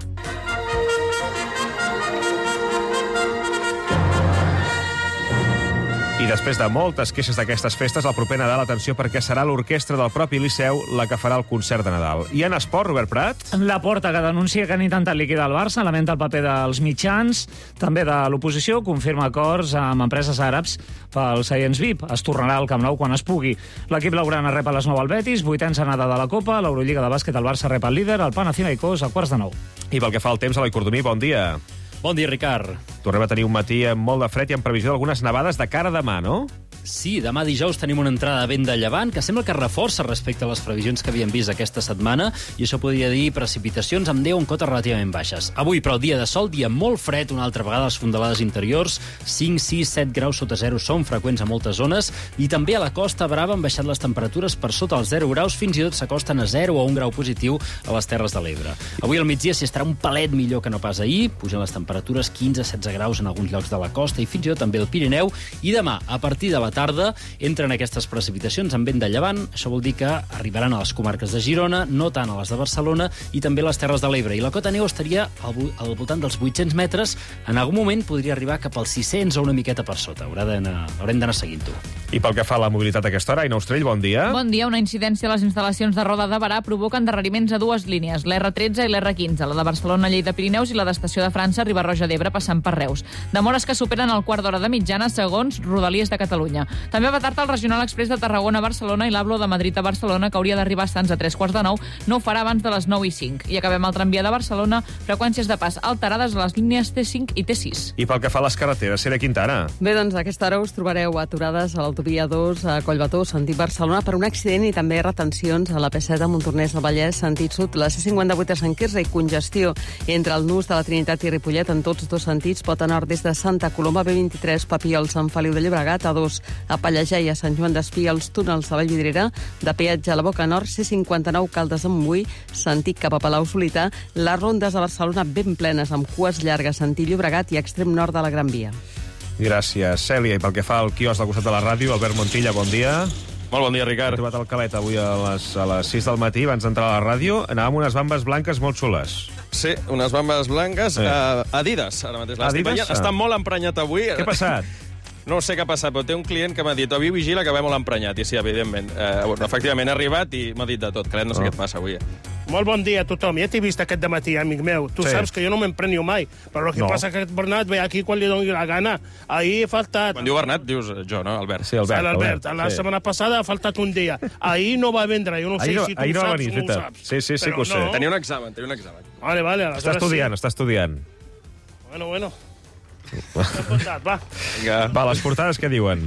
I després de moltes queixes d'aquestes festes, el proper Nadal, atenció, perquè serà l'orquestra del propi Liceu la que farà el concert de Nadal. I en esport, Robert Prat? La Porta, que denuncia que han intentat liquidar el Barça, lamenta el paper dels mitjans, també de l'oposició, confirma acords amb empreses àrabs pel Science V I P. Es tornarà al Camp Nou quan es pugui. L'equip blaugrana rep a les nou al Betis, vuitens anada de la Copa, l'Eurolliga de bàsquet, el Barça rep el líder, el Panathinaikos a quarts de nou. I pel que fa al temps, Eloi Cordomí, bon dia. Bon dia, Ricard. Tornem a tenir un matí amb molt de fred i amb previsió d'algunes nevades de cara a demà, no? Sí, demà dijous tenim una entrada de vent de llevant que sembla que reforça respecte a les previsions que havíem vist aquesta setmana, i això podria dir precipitacions amb deu en cotes relativament baixes. Avui, però, dia de sol, dia molt fred, una altra vegada a les fondalades interiors, cinc, sis, set graus sota zero són freqüents a moltes zones, i també a la Costa Brava han baixat les temperatures per sota els zero graus, fins i tot s'acosten a zero o un grau positiu a les Terres de l'Ebre. Avui al migdia s'hi estarà un palet millor que no pas ahir, pugen les temperatures quinze a setze graus en alguns llocs de la costa i fins i tot també el Pirineu, i demà, a partir de la tarda, entren aquestes precipitacions amb vent de llevant. Això vol dir que arribaran a les comarques de Girona, no tant a les de Barcelona, i també a les Terres de l'Ebre. I la cota neu estaria al, al voltant dels vuit-cents metres. En algun moment podria arribar cap als sis-cents o una miqueta per sota. Haurà d'anar, haurem d'anar seguint-ho. I pel que fa a la mobilitat a aquesta hora, Aina Ostrell, bon dia. Bon dia. Una incidència a les instal·lacions de Roda de Barà provoca endarreriments a dues línies, l'R tretze i l'R quinze, la de Barcelona, Lleida, Pirineus, i la d'Estació de França, Riba-roja d'Ebre, passant per Reus. Demores que superen el quart d'hora de mitjana, segons Rodalies de Catalunya. També va tard el Regional Express de Tarragona a Barcelona i l'Ablo de Madrid a Barcelona, que hauria d'arribar a Sants a tres quarts de nou, no ho farà abans de les nou i cinc. I acabem el tramvia de Barcelona, freqüències de pas alterades a les línies T cinc i T sis. I pel que fa a les carreteres, Sera Quintana. Bé, doncs a aquesta hora us trobareu aturades a l'autovia dos a Collbató, sentit Barcelona, per un accident, i també retencions a la P set a Montornès del Vallès, sentit sud, la C cinquanta-vuit a Sant Quirze, i congestió entre el nus de la Trinitat i Ripollet en tots dos sentits, pot anar des de Santa Coloma, B vint-i-tres, Papiol, Sant Feliu de Llobregat, A dos a Pallejà i a Sant Joan d'Espí, als túnels de Vallvidrera, de peatge a la Boca Nord, C cinquanta-nou, Caldes de Montbui, sentit cap a Palau Solità, les rondes de Barcelona ben plenes, amb cues llargues, sentit Llobregat i extrem nord de la Gran Via. Gràcies, Cèlia. I pel que fa al quiosc del costat de la ràdio, Albert Montilla, bon dia. Molt bon dia, Ricard. He trobat el Calet avui a les, a les sis del matí, abans d'entrar a la ràdio. Anàvem amb unes bambes blanques molt xules. Sí, unes bambes blanques. Sí. Uh, Adidas, ara mateix l'estic veient. Està molt emprenyat avui. Què ha passat? No sé què ha passat, però té un client que m'ha dit avui vigila que ve molt emprenyat. I sí, evidentment. Eh, bueno, efectivament, ha arribat i m'ha dit de tot. Calet, no sé oh. què et passa avui. Molt bon dia a tothom. Ja t'he vist aquest dematí, amic meu. Tu sí. saps que jo no m'emprenyo mai. Però el que no. passa és que aquest Bernat ve aquí quan li doni la gana. Ahir he faltat... Quan diu Bernat, dius jo, no? Albert. Sí, Albert. L'Albert. La sí. setmana passada ha faltat un dia. Ahir no va vendre. Jo no sé no, si tu no ho saps o no ho saps. Sí, sí, sí que ho sé. No. Tenia un examen, tenia un examen. Vale, vale. Està estudiant, sí. està estudiant. Bueno, bueno. Apuntat, va. Va, les portades què diuen?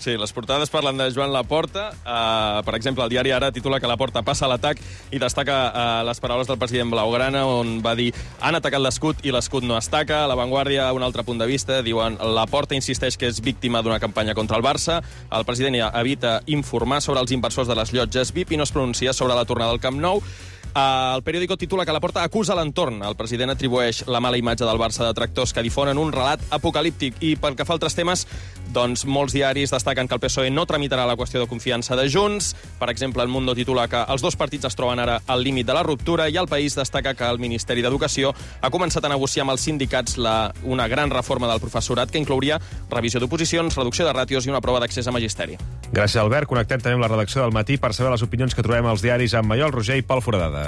Sí, les portades parlen de Joan Laporta. Uh, per exemple, el diari Ara titula que Laporta passa a l'atac i destaca uh, les paraules del president blaugrana, on va dir han atacat l'escut i l'escut no es taca. A La Vanguardia, un altre punt de vista, diuen Laporta insisteix que és víctima d'una campanya contra el Barça. El president ja evita informar sobre els inversors de les llotges V I P i no es pronuncia sobre la tornada al Camp Nou. Uh, el periòdico titula que Laporta acusa l'entorn. El president atribueix la mala imatge del Barça de tractors que difonen un relat apocalíptic. I pel que fa a altres temes, doncs molts diaris destaquen que el P S O E no tramitarà la qüestió de confiança de Junts. Per exemple, El Mundo titula que els dos partits es troben ara al límit de la ruptura i El País destaca que el Ministeri d'Educació ha començat a negociar amb els sindicats la, una gran reforma del professorat que inclouria revisió d'oposicions, reducció de ràtios i una prova d'accés a magisteri. Gràcies, Albert. Connectem també amb la redacció del Matí per saber les opinions que trobem als diaris amb Maiol Roger i Pol Foradada.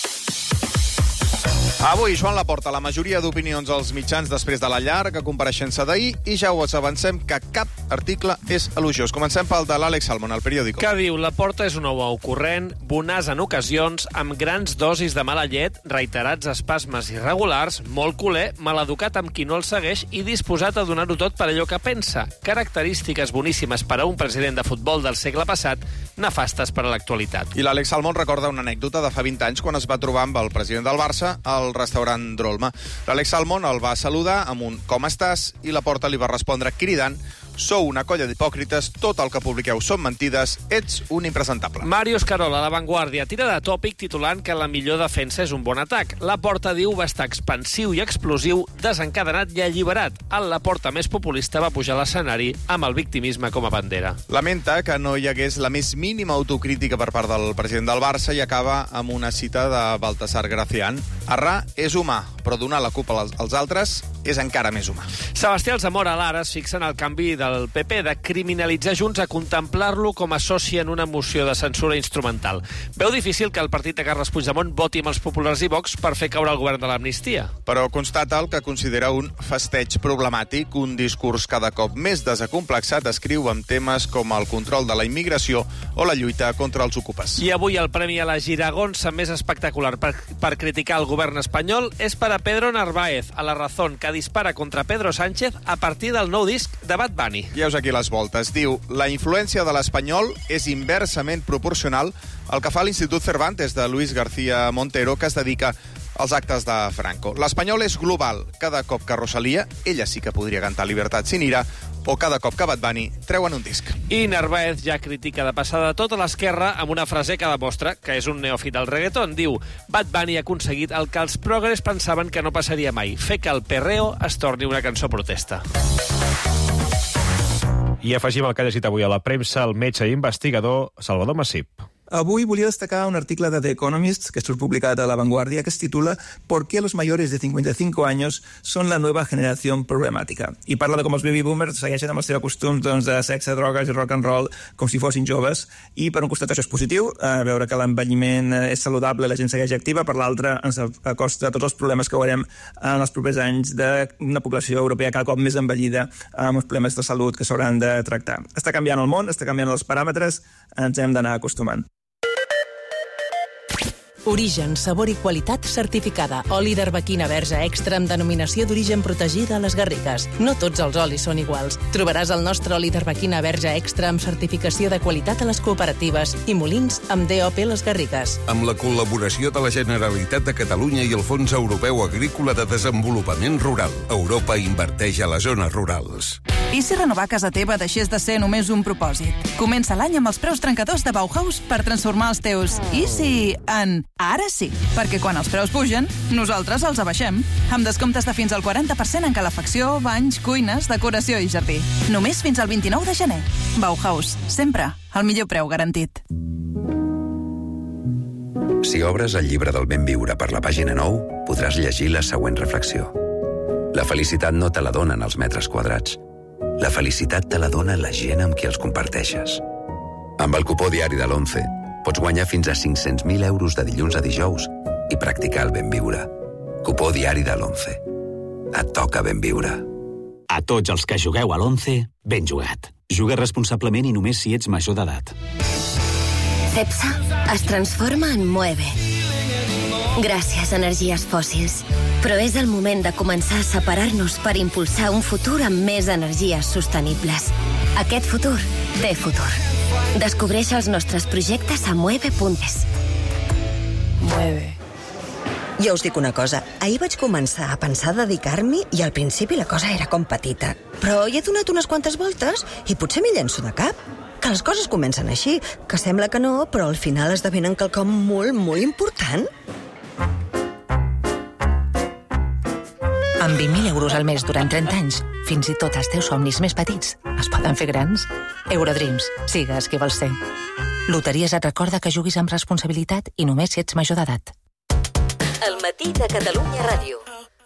Avui, Joan Laporta, la majoria d'opinions als mitjans després de la llarga compareixença d'ahir i ja us avancem que cap article és elogiós. Comencem pel de l'Àlex Salmon, al periòdico. Que diu, Laporta és un home ocurrent, bonaç en ocasions, amb grans dosis de mala llet, reiterats espasmes irregulars, molt culer, maleducat amb qui no el segueix i disposat a donar-ho tot per allò que pensa. Característiques boníssimes per a un president de futbol del segle passat, nefastes per a l'actualitat. I l'Àlex Salmon recorda una anècdota de fa vint anys quan es va trobar amb el president del Barça al restaurant Drolma. L'Àlex Salmon el va saludar amb un «Com estàs?» i Laporta li va respondre cridant «Sou una colla d'hipòcrites, tot el que publiqueu són mentides, ets un impresentable». Màrius Carola, La Vanguardia, tira de tòpic titulant que la millor defensa és un bon atac. Laporta diu va estar expansiu i explosiu, desencadenat i alliberat. El Laporta més populista va pujar a l'escenari amb el victimisme com a bandera. Lamenta que no hi hagués la més mínima autocrítica per part del president del Barça i acaba amb una cita de Baltasar Gracián. Errar és humà, però donar la culpa als altres és encara més humà. Sebastià Alzamora, a l'Ara, es fixa en el canvi del P P de criminalitzar Junts a contemplar-lo com a soci en una moció de censura instrumental. Veu difícil que el partit de Carles Puigdemont voti amb els populars i Vox per fer caure el govern de l'amnistia. Però constata el que considera un festeig problemàtic, un discurs cada cop més desacomplexat, escriu amb temes com el control de la immigració o la lluita contra els ocupes. I avui el premi a la giragonsa més espectacular per, per criticar el govern espanyol és per a Pedro Narváez, a La Razón, que dispara contra Pedro Sánchez a partir del nou disc de Bad Bunny. Lleus aquí les voltes. Diu, la influència de l'espanyol és inversament proporcional al que fa l'Institut Cervantes de Luis García Montero, que es dedica als actes de Franco. L'espanyol és global. Cada cop que Rosalía, ella sí que podria cantar Libertad sin ira, o cada cop que Bad Bunny treuen un disc. I Narváez ja critica de passada tota l'esquerra amb una frase que demostra que és un neòfit del reggaeton. Diu, Bad Bunny ha aconseguit el que els progres pensaven que no passaria mai, fer que el perreo es torni una cançó protesta. I afegim el que ha llegit avui a la premsa el metge i investigador Salvador Massip. Avui volia destacar un artículo de The Economist que estuvo publicado a La Vanguardia que se titula ¿Por qué los mayores de cincuenta y cinco años son la nueva generación problemàtica? I parla de com els baby boomers segueixen amb els seus costums doncs, de sexe, drogues i rock and roll com si fossin joves i per un costat això és positiu, eh, veure que l'envelliment és saludable i la gent segueix activa, per l'altre ens acosta tots els problemes que veurem en els propers anys d'una població europea cada cop més envellida amb els problemes de salut que s'hauran de tractar. Està canviant el món, està canviant els paràmetres, ens hem d'anar acostumant. Origen, sabor i qualitat certificada. Oli d'arbequina verge extra amb denominació d'origen protegida a les Garrigues. No tots els olis són iguals. Trobaràs el nostre oli d'arbequina verge extra amb certificació de qualitat a les cooperatives i molins amb D O P Les Garrigues. Amb la col·laboració de la Generalitat de Catalunya i el Fons Europeu Agrícola de Desenvolupament Rural. Europa inverteix a les zones rurals. I si renovar casa teva deixés de ser només un propòsit? Comença l'any amb els preus trencadors de Bauhaus per transformar els teus i si en ara sí, perquè quan els preus pugen, nosaltres els abaixem, amb descomptes de fins al quaranta per cent en calefacció, banys, cuines, decoració i jardí. Només fins al vint-i-nou de gener. Bauhaus, sempre el millor preu garantit. Si obres el llibre del ben viure per la pàgina nou, podràs llegir la següent reflexió. La felicitat no te la donen els metres quadrats. La felicitat te la dona la gent amb qui els comparteixes. Amb el cupó diari de l'Once, pots guanyar fins a cinc-cents mil euros de dilluns a dijous i practicar el ben viure. Cupó diari de l'Once. Et toca ben viure. A tots els que jugueu a l'Once, ben jugat. Juga responsablement i només si ets major d'edat. Cepsa es transforma en Moeve. Gràcies, energies fòssils. Però és el moment de començar a separar-nos per impulsar un futur amb més energies sostenibles. Aquest futur té futur. Descobreix els nostres projectes a mueve punt es. Mueve. Jo us dic una cosa, ahir vaig començar a pensar dedicar-m'hi i al principi la cosa era com petita. Però hi he donat unes quantes voltes i potser m'hi llenço de cap. Que les coses comencen així, que sembla que no, però al final esdevenen quelcom molt, molt important. Amb vint mil euros al mes durant trenta anys, fins i tot els teus somnis més petits es poden fer grans. Eurodreams, sigues qui vols ser. Loteries et recorda que juguis amb responsabilitat i només si ets major d'edat. El matí de Catalunya Ràdio.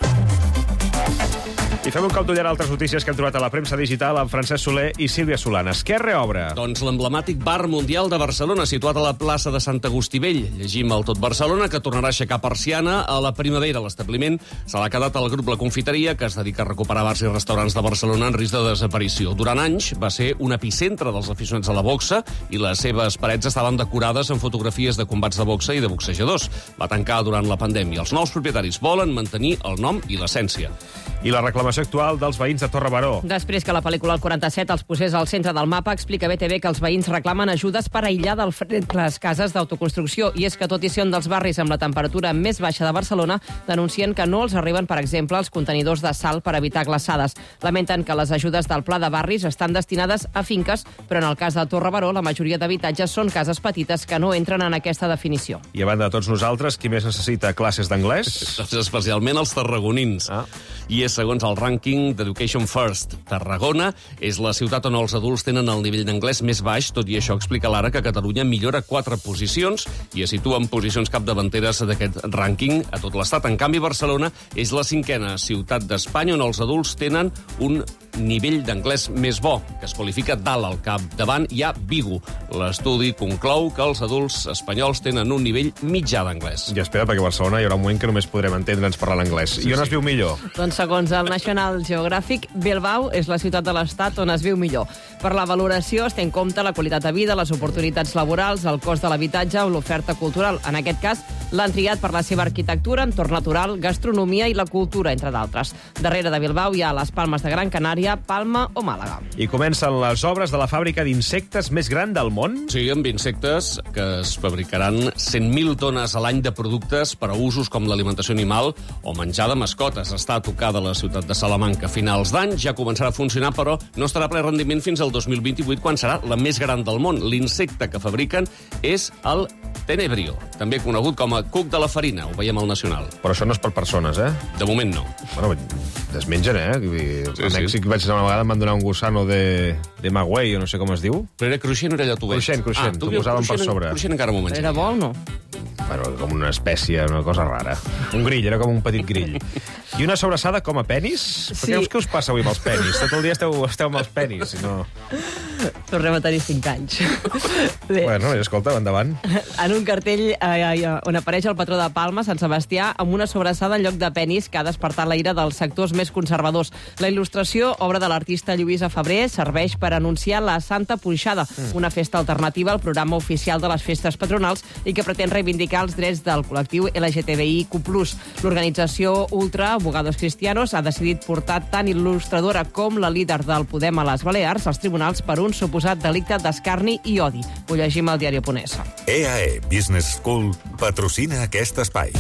I fem un cop d'ull a altres notícies que hem trobat a la premsa digital amb Francesc Soler i Sílvia Solanes. Què reobre? Doncs l'emblemàtic Bar Mundial de Barcelona, situat a la plaça de Sant Agustí Vell. Llegim al Tot Barcelona, que tornarà a aixecar persiana a la primavera. L'establiment se l'ha quedat al grup La Confiteria, que es dedica a recuperar bars i restaurants de Barcelona en risc de desaparició. Durant anys va ser un epicentre dels aficionats a la boxa i les seves parets estaven decorades amb fotografies de combats de boxa i de boxejadors. Va tancar durant la pandèmia. Els nous propietaris volen mantenir el nom i l'essència. I la reclamació actual dels veïns de Torre Baró. Després que la pel·lícula El quaranta-set els posés al centre del mapa, explica B T V que els veïns reclamen ajudes per aïllar del fred les cases d'autoconstrucció. I és que, tot i ser un dels barris amb la temperatura més baixa de Barcelona, denuncien que no els arriben, per exemple, els contenidors de sal per evitar glaçades. Lamenten que les ajudes del Pla de Barris estan destinades a finques, però en el cas de Torre Baró, la majoria d'habitatges són cases petites que no entren en aquesta definició. I a banda de tots nosaltres, qui més necessita classes d'anglès? Doncs especialment els tarragonins. Ah. I és segons el rànquing d'Education First. Tarragona és la ciutat on els adults tenen el nivell d'anglès més baix, tot i això explica l'Ara que Catalunya millora quatre posicions i es situa en posicions capdavanteres d'aquest rànquing a tot l'estat. En canvi, Barcelona és la cinquena ciutat d'Espanya on els adults tenen un nivell d'anglès més bo, que es qualifica dalt al capdavant hi ha Vigo. L'estudi conclou que els adults espanyols tenen un nivell mitjà d'anglès. I espera, perquè a Barcelona hi haurà un moment que només podrem entendre'ns parlar l'anglès. Sí, I on sí. es viu millor? Doncs segons el National Geographic, Bilbao és la ciutat de l'estat on es viu millor. Per la valoració es té en compte la qualitat de vida, les oportunitats laborals, el cost de l'habitatge o l'oferta cultural. En aquest cas, l'han triat per la seva arquitectura, entorn natural, gastronomia i la cultura, entre d'altres. Darrere de Bilbao hi ha les Palmes de Gran Canària, Palma o Màlaga. I comencen les obres de la fàbrica d'insectes més gran del món? Sí, amb insectes que es fabricaran cent mil tones a l'any de productes per a usos com l'alimentació animal o menjar de mascotes. Està tocada la ciutat de Salamanca. A finals d'any ja començarà a funcionar, però no estarà a ple rendiment fins al dos mil vint-i-vuit, quan serà la més gran del món. L'insecte que fabriquen és el tenebrio, també conegut com a cuc de la farina. Ho veiem al Nacional. Però això no és per persones, eh? De moment no. Bueno, es mengen, eh? Sí, a Mèxic sí. Vaig anar una vegada, em van donar un gusano de, de Magüey, o no sé com es diu. Però era cruixent o era llatubet? Cruixent, cruixent. Ah, T'ho posaven per sobre. Cruixent encara m'ho menjaria. Era bo o no? Bueno, com una espècie, una cosa rara. Un grill, era com un petit grill. I una sobrassada com a penis? Sí. Què, què us passa avui amb els penis? Tot el dia esteu, esteu amb els penis. No... Tornem a tenir cinc anys. Bé. Bueno, escolta, endavant. En un cartell eh, on apareix el patró de Palma, Sant Sebastià, amb una sobrassada en lloc de penis que ha despertat la ira dels sectors més conservadors. La il·lustració, obra de l'artista Lluïsa Febrer, serveix per anunciar la Santa Punxada, mm. una festa alternativa al programa oficial de les festes patronals i que pretén reivindicar els drets del col·lectiu L G T B I Q plus. L'organització Ultra Abogados Cristianos ha decidit portar tant il·lustradora com la líder del Podem a les Balears als tribunals per un suposat delicte d'escarni i odi. Ho llegim al diari Punt es. E A E Business School patrocina aquest espai.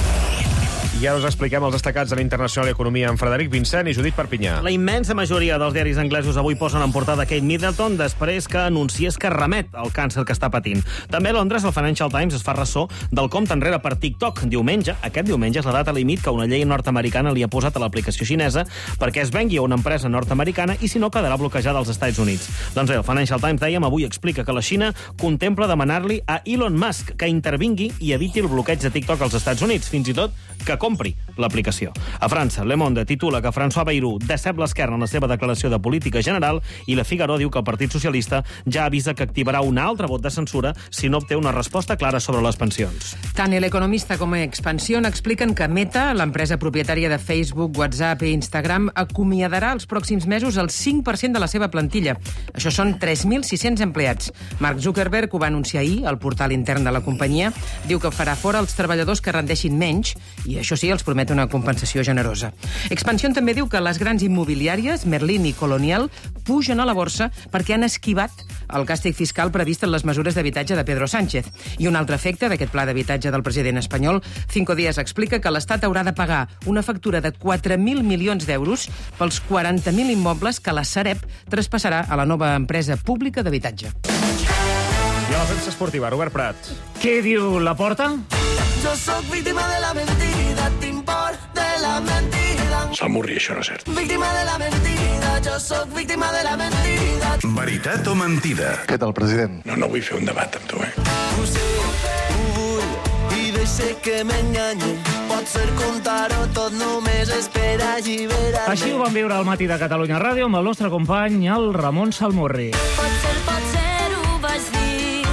I ara us expliquem els destacats de l'Internacional i Economia amb Frederic Vincent i Judit Perpinyà. La immensa majoria dels diaris anglesos avui posen en portada Kate Middleton després que anunciés que remet al càncer que està patint. També a Londres, el Financial Times es fa ressò del compte enrere per TikTok. Diumenge, aquest diumenge és la data límit que una llei nord-americana li ha posat a l'aplicació xinesa perquè es vengui a una empresa nord-americana i, si no, quedarà bloquejada als Estats Units. Doncs bé, el Financial Times, dèiem, avui explica que la Xina contempla demanar-li a Elon Musk que intervingui i eviti el bloqueig de TikTok als Estats Units, fins i tot que compri l'aplicació. A França, Le Monde titula que François Bayrou decep l'esquerra en la seva declaració de política general i La Figaro diu que el Partit Socialista ja avisa que activarà un altre vot de censura si no obté una resposta clara sobre les pensions. Tant El Economista com Expansión expliquen que Meta, l'empresa propietària de Facebook, WhatsApp i Instagram, acomiadarà els pròxims mesos el cinc per cent de la seva plantilla. Això són tres mil sis-cents empleats. Mark Zuckerberg ho va anunciar ahir al portal intern de la companyia. Diu que farà fora els treballadors que rendeixin menys i, això sí, els promet promet una compensació generosa. Expansión també diu que les grans immobiliàries, Merlin i Colonial, pugen a la borsa perquè han esquivat el càstig fiscal previst en les mesures d'habitatge de Pedro Sánchez. I un altre efecte d'aquest pla d'habitatge del president espanyol, Cinco Días explica que l'Estat haurà de pagar una factura de quatre mil milions d'euros pels quaranta mil immobles que la Sareb traspassarà a la nova empresa pública d'habitatge. I a la premsa esportiva, Robert Prat. Què diu la Porta? Jo soc víctima de la mentida, t'import de la mentida. Salmurri, això no és cert. Víctima de la mentida, jo soc víctima de la mentida. Veritat o mentida? Què tal, president? No, no vull fer un debat amb tu, eh? Ho sé, ho vull, i deixe que m'enganyi. Pot ser contar-ho tot, només és per alliberar-me. Així ho vam viure al matí de Catalunya Ràdio amb el nostre company, el Ramon Salmurri. Pot ser, pot ser, ho vaig dir.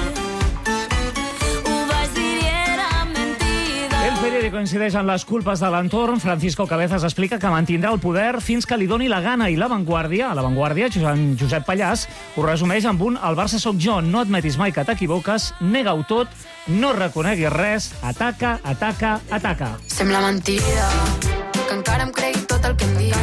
Ho vaig dir i era mentida. El periòdic coincideix en les culpes de l'entorn. Francisco Cabezas explica que mantindrà el poder fins que li doni la gana, i La Vanguardia, a La Vanguardia, Joan Josep Pallàs, ho resumeix amb un "El Barça sóc jo, no admetis mai que t'equivoques, nega-ho tot, no reconeguis res, ataca, ataca, ataca". Sembla mentida que encara em cregui tot el que em diu.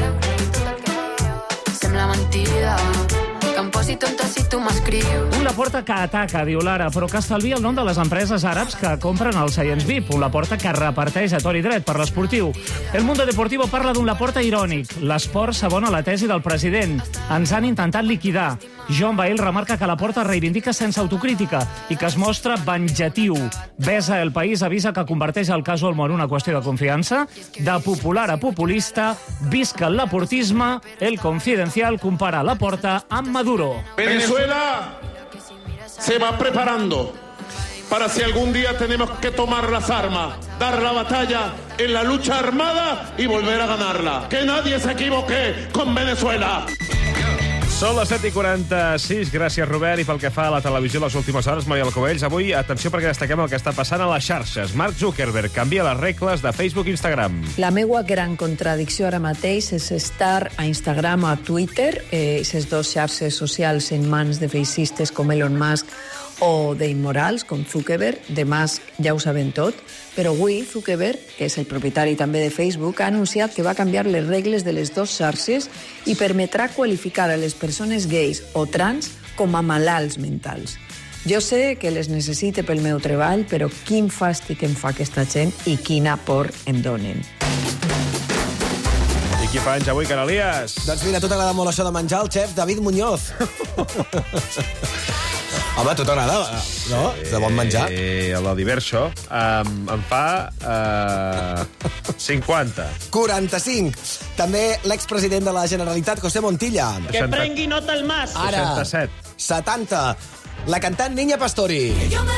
Sembla mentida que em posi tonta si tu m'escrius. Un Laporta que ataca, diu l'Ara, però que estalvia el nom de les empreses àrabs que compren els seients V I P. Un Laporta que reparteix a tor i dret per l'esportiu. El Mundo Deportivo parla d'un Laporta irònic. L'esport s'abona la tesi del president. Ens han intentat liquidar. Joan Bail remarca que Laporta reivindica sense autocrítica i que es mostra venjatiu. Besa El País avisa que converteix el cas Olmo en una qüestió de confiança. De popular a populista, visca el laportisme. El Confidencial compara Laporta amb Maduro. Venezuela se va preparando para si algún día tenemos que tomar las armas, dar la batalla en la lucha armada y volver a ganarla. Que nadie se equivoque con Venezuela. Són les set i quaranta-sis. Gràcies, Robert. I pel que fa a la televisió les últimes hores, Maria Alcovells, avui, atenció perquè destaquem el que està passant a les xarxes. Mark Zuckerberg canvia les regles de Facebook i Instagram. La meua gran contradicció ara mateix és estar a Instagram o a Twitter, eh, aquestes dues xarxes socials en mans de feixistes com Elon Musk o d'immorals com Zuckerberg. De Musk ja ho sabem tot, però avui Zuckerberg, que és el propietari també de Facebook, ha anunciat que va canviar les regles de les dues xarxes i permetrà qualificar a les persones gais o trans com a malalts mentals. Jo sé que les necessite pel meu treball, però quin fàstic em fa aquesta gent i quina por em donen. I qui fa anys avui, Canalies? Doncs mira, a tu t'agrada molt això de menjar, el xef David Muñoz. Home, a tu t'agrada, no? Sí, de bon menjar. Sí, el del diverso. Um, em fa uh, cinquanta. quaranta-cinc. També l'expresident de la Generalitat, José Montilla. Que prengui nota el Mas. Ara, seixanta-set. setanta. La cantant Niña Pastori.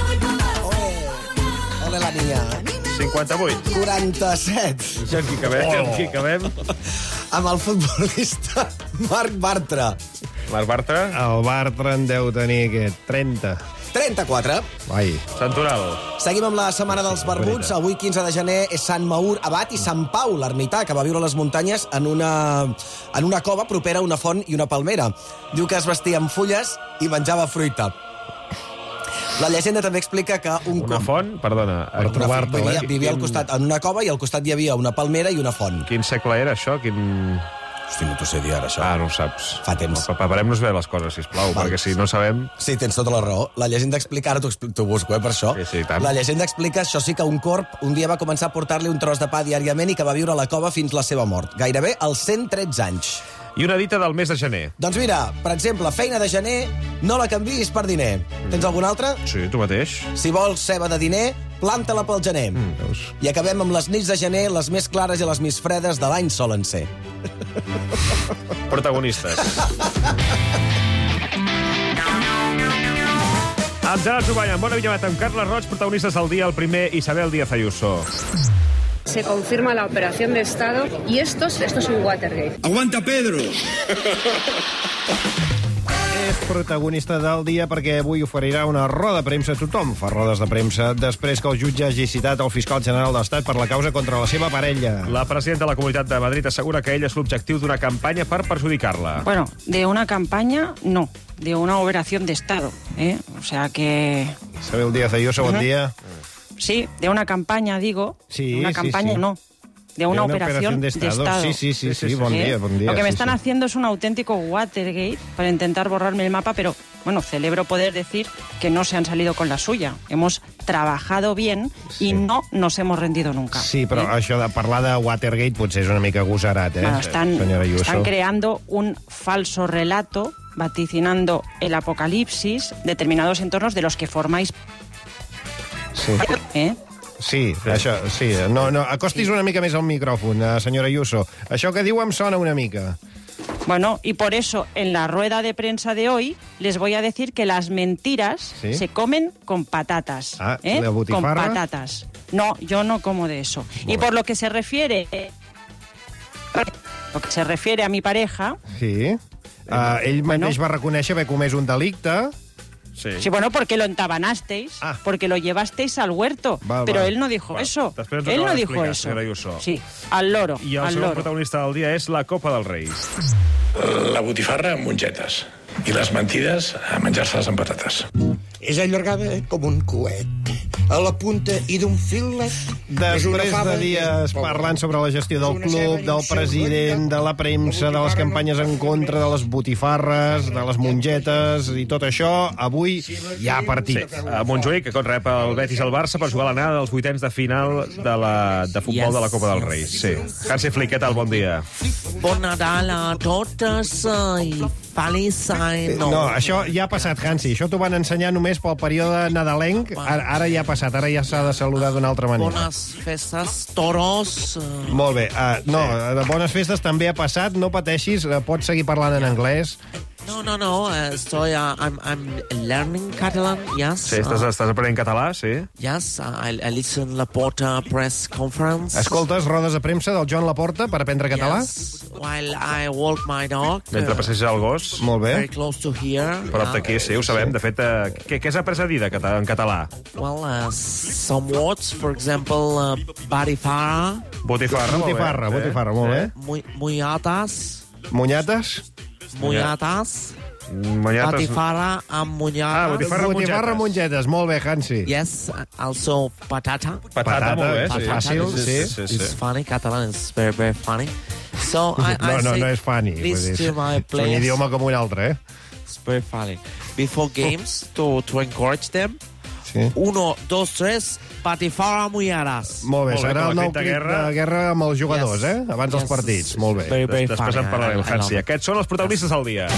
Ole, ole la niña. cinquanta-vuit. quaranta-set. I aquí acabem, oh. aquí acabem. Amb el futbolista Marc Bartra. Marc Bartra? El Bartra en deu tenir, què, trenta. trenta-quatre. Ai. Santoral. Seguim amb la Setmana dels Barbuts. Avui, quinze de gener, és Sant Maur Abat i Sant Pau, l'ermità, que va viure a les muntanyes en una, en una cova propera a una font i una palmera. Diu que es vestia amb fulles i menjava fruita. La llegenda també explica que un... Una font? Perdona. Per trobar-te, vivia, vivia al costat, en una cova, i al costat hi havia una palmera i una font. Quin segle era això? Quin... Hosti, no t'ho sé dir ara, això. Ah, no ho saps. Fa temps. No, preparem-nos bé les coses, sisplau, Val. perquè si no sabem... Sí, tens tota la raó. La llegenda explica, ara t'ho busco, eh, per això. Sí, sí, tant. La llegenda explica, això sí, que un corb un dia va començar a portar-li un tros de pa diàriament i que va viure a la cova fins la seva mort. Gairebé als cent tretze anys. I una dita del mes de gener. Doncs mira, per exemple, feina de gener, no la canviïs per diner. Tens alguna altra? Sí, tu mateix. Si vols ceba de diner, planta-la pel gener. Mm, veus? I acabem amb les nits de gener, les més clares i les més fredes de l'any solen ser. Protagonistes. Amb Gerard Zubanya, en bona villamata, amb Carles Roig, protagonistes del dia, el primer, Isabel Díaz Ayuso. Se confirma la operación de Estado y estos, esto es un Watergate. ¡Aguanta, Pedro! És protagonista del dia perquè avui oferirà una roda de premsa a tothom. Fa rodes de premsa després que el jutge hagi citat el fiscal general de l'Estat per la causa contra la seva parella. La presidenta de la Comunitat de Madrid assegura que ell és l'objectiu d'una campanya per perjudicar-la. Bueno, de una campaña, no. De una operación de Estado. ¿eh? O sea que... Isabel Díaz Ayuso, bon uh-huh. dia. Sí, de una campaña, digo. Sí, una sí, campaña, sí. no. de una, una operación, operación de, estado. de Estado. Sí, sí, sí, sí, sí, bon ¿Eh? día, bon día. Lo que me sí, están sí. haciendo es un auténtico Watergate para intentar borrarme el mapa, pero, bueno, celebro poder decir que no se han salido con la suya. Hemos trabajado bien sí. y no nos hemos rendido nunca. Sí, però ¿eh? això de parlar de Watergate potser és una mica agosarat, eh, bueno, están, senyora Ayuso? Están creando un falso relato vaticinando el apocalipsis determinados entornos de los que formáis... Sí. ¿Eh? Sí, això, sí. No, no, acostis una mica més al micròfon, senyora Ayuso. Això que diu em sona una mica. Bueno, y por eso, en la rueda de prensa de hoy, les voy a decir que las mentiras ¿Sí? se comen con patatas. Ah, ¿eh? ¿la butifarra? Con patatas. No, yo no como de eso. Bueno. Y por lo que se refiere... Eh, lo que se refiere a mi pareja... Sí. Uh, ell bueno. mateix va reconèixer haver comès un delicte... Sí. sí, bueno, porque lo entabanasteis, ah. porque lo llevasteis al huerto. Val, val. Pero él no dijo val. eso. Él no dijo eso. Sí, al loro. I el al segon loro. protagonista del dia és la Copa dels Reis. La botifarra amb mongetes i les mentides a menjar-se-les amb patates. És allargada com un coet, a la punta i d'un filet. Després de dies parlant sobre la gestió del club, del president, de la premsa, de les campanyes en contra de les botifarres, de les mongetes i tot això, avui hi ha partit. Sí. A Montjuïc, que rep el Betis al Barça per jugar l'anada dels vuitens de final de, la, de futbol yes. de la Copa dels Reis. Sí. Hansi Flick, què tal? Bon dia. Bon Nadal a totes i feliç any nou. No, això ja ha passat, Hansi. Això t'ho van ensenyar només pel període nadalenc. Ara, ara ja ha passat, ara ja s'ha de saludar d'una altra manera. Bones festes, toros... Uh... Molt bé. Uh, no, de bones festes també ha passat. No pateixis, uh, pots seguir parlant en anglès. No, no, no. Uh, estoy, uh, I'm, I'm learning Catalan, yes. Sí, estàs, uh, estàs aprenent català, sí. Yes, I, I listen Laporta press conference. Escoltes rodes de premsa del Joan Laporta per aprendre català? Yes, while I walk my dog. Mentre passeja el gos. Molt bé. Very close to here. Prop d'aquí, sí, ho sabem. De fet, uh, què, què has après a dir de català, en català? Well, uh, some words, for example, uh, botifarra. Botifarra, molt bé. Botifarra, botifarra, molt bé. Muy, munyates. Munyates? Munyates. Monyates. Botifarra amb monyates. Ah, botifarra, botifarra amb mongetes. Molt bé, Hansi. Yes, also patata. Patata, patata molt bé. Patata, fàcil, sí. sí, sí. It's funny, Catalan is very, very funny. So I, I no, no, say, no és funny. Please to my és un idioma com un altre, eh? It's very funny. Before games, to, to encourage them, sí. uno, dos, tres, patifarra mulleres. Molt bé, serà el nou crit de guerra amb els jugadors, yes. eh? Abans yes. dels partits. Molt bé. Very, very Després funny. en parlarem, Hansi. Aquests són els protagonistes del dia.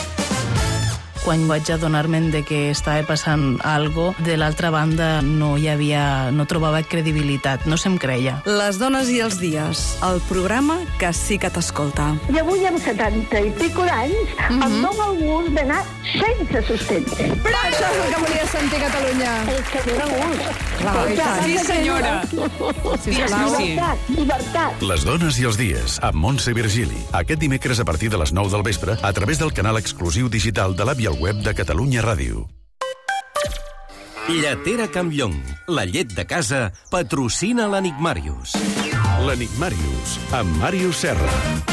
Quan vaig adonar-me'n de que estava passant algo, de l'altra banda no hi havia, no trobava credibilitat, no se'm creia. Les dones i els dies, el programa que sí que t'escolta. I avui amb setanta i pico d'anys mm -hmm. em dóna el gust d'anar sense sostén. Però això és el que volia sentir Catalunya. És que dóna gust. Clar, sí, senyora. Sisplau. Llibertat, llibertat. Les dones i els dies, amb Montse Virgili. Aquest dimecres a partir de les nou del vespre, a través del canal exclusiu digital de l'àvia web de Catalunya Ràdio. Lletera Campllong, la llet de casa, patrocina l'Enigmàrius. L'Enigmàrius, amb Màrius Serra.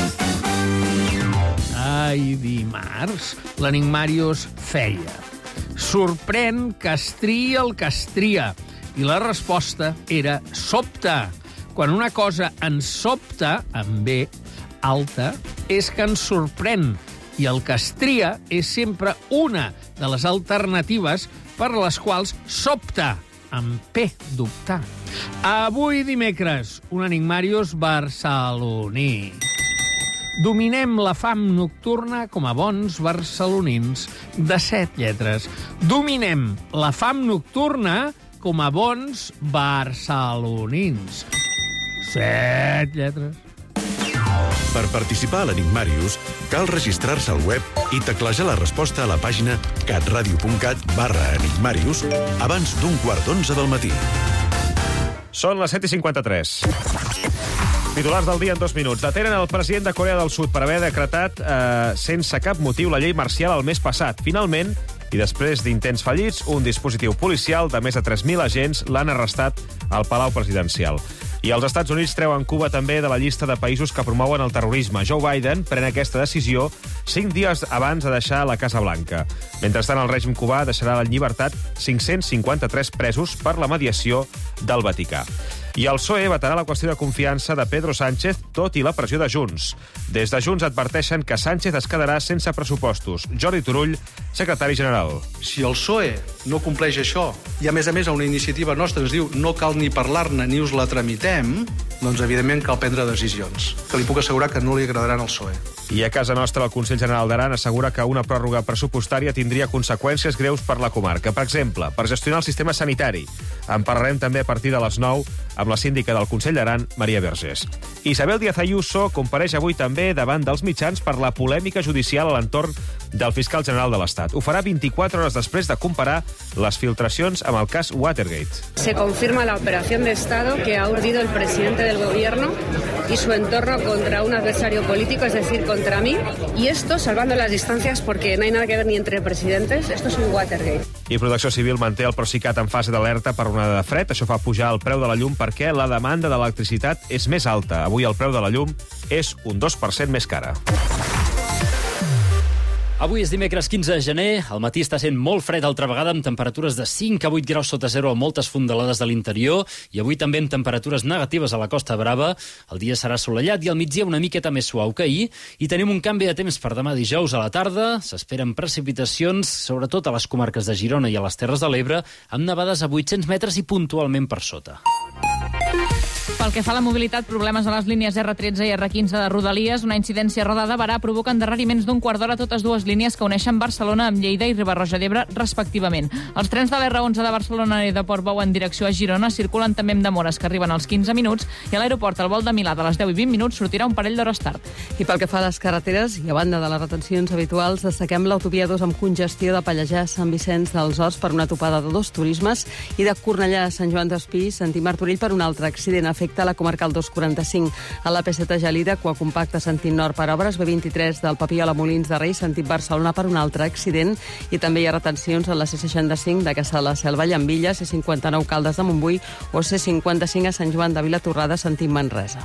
Ai, dimarts, l'Enigmàrius feia. Sorprèn que es tria el que es tria. I la resposta era sobta. Quan una cosa ens sobta, amb B, alta, és que ens sorprèn. I el que es tria és sempre una de les alternatives per les quals sobta, amb P, dubtar. Avui dimecres, un Enigmàrius barceloní. Dominem la fam nocturna com a bons barcelonins, de set lletres. Dominem la fam nocturna com a bons barcelonins. Set lletres. Per participar a l'Enigmàrius, cal registrar-se al web i teclejar la resposta a la pàgina catradio.cat barra enigmàrius abans d'un quart d'onze del matí. Són les set i cinquanta-tres. Titulars del dia en dos minuts. Detenen el president de Corea del Sud per haver decretat eh, sense cap motiu la llei marcial el mes passat. Finalment, i després d'intents fallits, un dispositiu policial de més de tres mil agents l'han arrestat al Palau Presidencial. I els Estats Units treuen Cuba també de la llista de països que promouen el terrorisme. Joe Biden pren aquesta decisió cinc dies abans de deixar la Casa Blanca. Mentrestant, el règim cubà deixarà en llibertat cinc-cents cinquanta-tres presos per la mediació del Vaticà. I el P S O E vetarà la qüestió de confiança de Pedro Sánchez, tot i la pressió de Junts. Des de Junts adverteixen que Sánchez es quedarà sense pressupostos. Jordi Turull, secretari general. Si el P S O E no compleix això, i a més a més a una iniciativa nostra ens diu no cal ni parlar-ne ni us la tramitem, doncs evidentment cal prendre decisions, que li puc assegurar que no li agradaran al P S O E. I a casa nostra el Consell General d'Aran assegura que una pròrroga pressupostària tindria conseqüències greus per la comarca. Per exemple, per gestionar el sistema sanitari. En parlarem també a partir de les nou amb la síndica del Consell d'Aran, Maria Vergés. Isabel Díaz Ayuso compareix avui també davant dels mitjans per la polèmica judicial a l'entorn del fiscal general de l'Estat. Ho farà vint-i-quatre hores després de comparar les filtracions amb el cas Watergate. Se confirma la operación de Estado que ha urdido el presidente del gobierno y su entorno contra un adversario político, es decir, contra mí. Y esto, salvando las distancias, porque no hay nada que ver ni entre presidentes, esto es un Watergate. I Protecció Civil manté el Procicat en fase d'alerta per onada de fred. Això fa pujar el preu de la llum perquè la demanda de l'electricitat és més alta. Avui el preu de la llum és un dos per cent més cara. Avui és dimecres quinze de gener, el matí està sent molt fred altra vegada, amb temperatures de cinc a vuit graus sota zero a moltes fondalades de l'interior, i avui també amb temperatures negatives a la Costa Brava. El dia serà assolellat i al migdia una miqueta més suau que ahir, i tenim un canvi de temps per demà dijous a la tarda. S'esperen precipitacions, sobretot a les comarques de Girona i a les Terres de l'Ebre, amb nevades a vuit-cents metres i puntualment per sota. Pel que fa a la mobilitat, problemes a les línies erre tretze i erre quinze de Rodalies. Una incidència a Roda de Barà provoca endarreriments d'un quart d'hora a totes dues línies que uneixen Barcelona amb Lleida i Riba-roja d'Ebre, respectivament. Els trens de l'erre onze de Barcelona i de Portbou en direcció a Girona circulen també amb demores que arriben als quinze minuts, i a l'aeroport el vol de Milà de les deu i vint minuts sortirà un parell d'hores tard. I pel que fa a les carreteres, i a banda de les retencions habituals, destaquem l'autovia dos amb congestió de Pallejà a Sant Vicenç dels Horts per una topada de dos turismes, i de Cornellà a Sant Joan d'Espí, sentit Martorell per un altre accident. Afecta la comarcal dos quaranta-cinc. A la pe set a Gelida, Cua Compacta sentit nord per obres, be vint-i-tres del Papí a la Molins de Rei sentit Barcelona per un altre accident, i també hi ha retencions a la ce seixanta-cinc de Caçà de la Selva i Llambilles, ce cinquanta-nou Caldes de Montbui o ce cinquanta-cinc a Sant Joan de Vilatorrada sentit Manresa.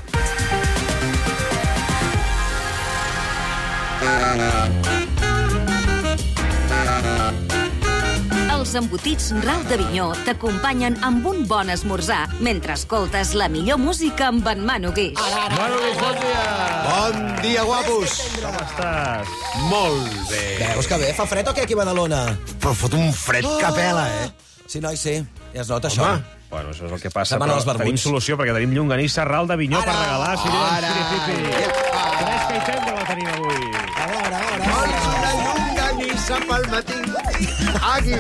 Els embotits Rau d'Avinyó t'acompanyen amb un bon esmorzar mentre escoltes la millor música amb en Manu Guix. Manu Guix, bon dia! Bon dia, guapos! Com estàs? Molt bé. Veus que bé? Fa fred o què aquí a Badalona? Però fot un fred que pela, eh? Sí, noi, sí. Ja es nota, això. Bueno, això és el que passa, Demana però tenim solució, perquè tenim llonganissa Ral d'Avinyó per regalar. Ara! Fresca i tendra la tenim avui. A veure, a veure. Vols una llonganissa pel matí? Aquí.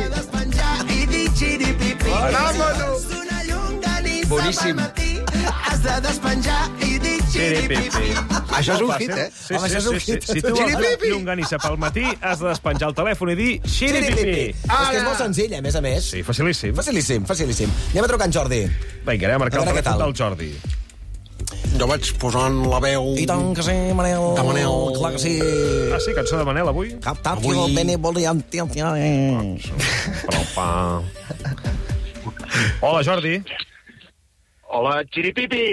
Vámonos. Boníssim. Has de despenjar i dir xiripipi. Això és un hit, eh? Sí, sí, sí, sí. Si tu vols llonganissa pel matí, has de despenjar el telèfon i dir xiripipi. És que és molt senzill, a més a més. Sí, facilíssim. Facilíssim, facilíssim. Anem a trucar en Jordi. Vinga, anem a marcar A el veure què telèfon tal. del Jordi. Jo vaig posant la veu... I tant que sí, Manel. De Manel. Clar que sí. Ah, sí, cançó de Manel, avui? Cap tap, Avui- avui... bene, volia... Però pa... Hola, Jordi. Hola, xiripipi!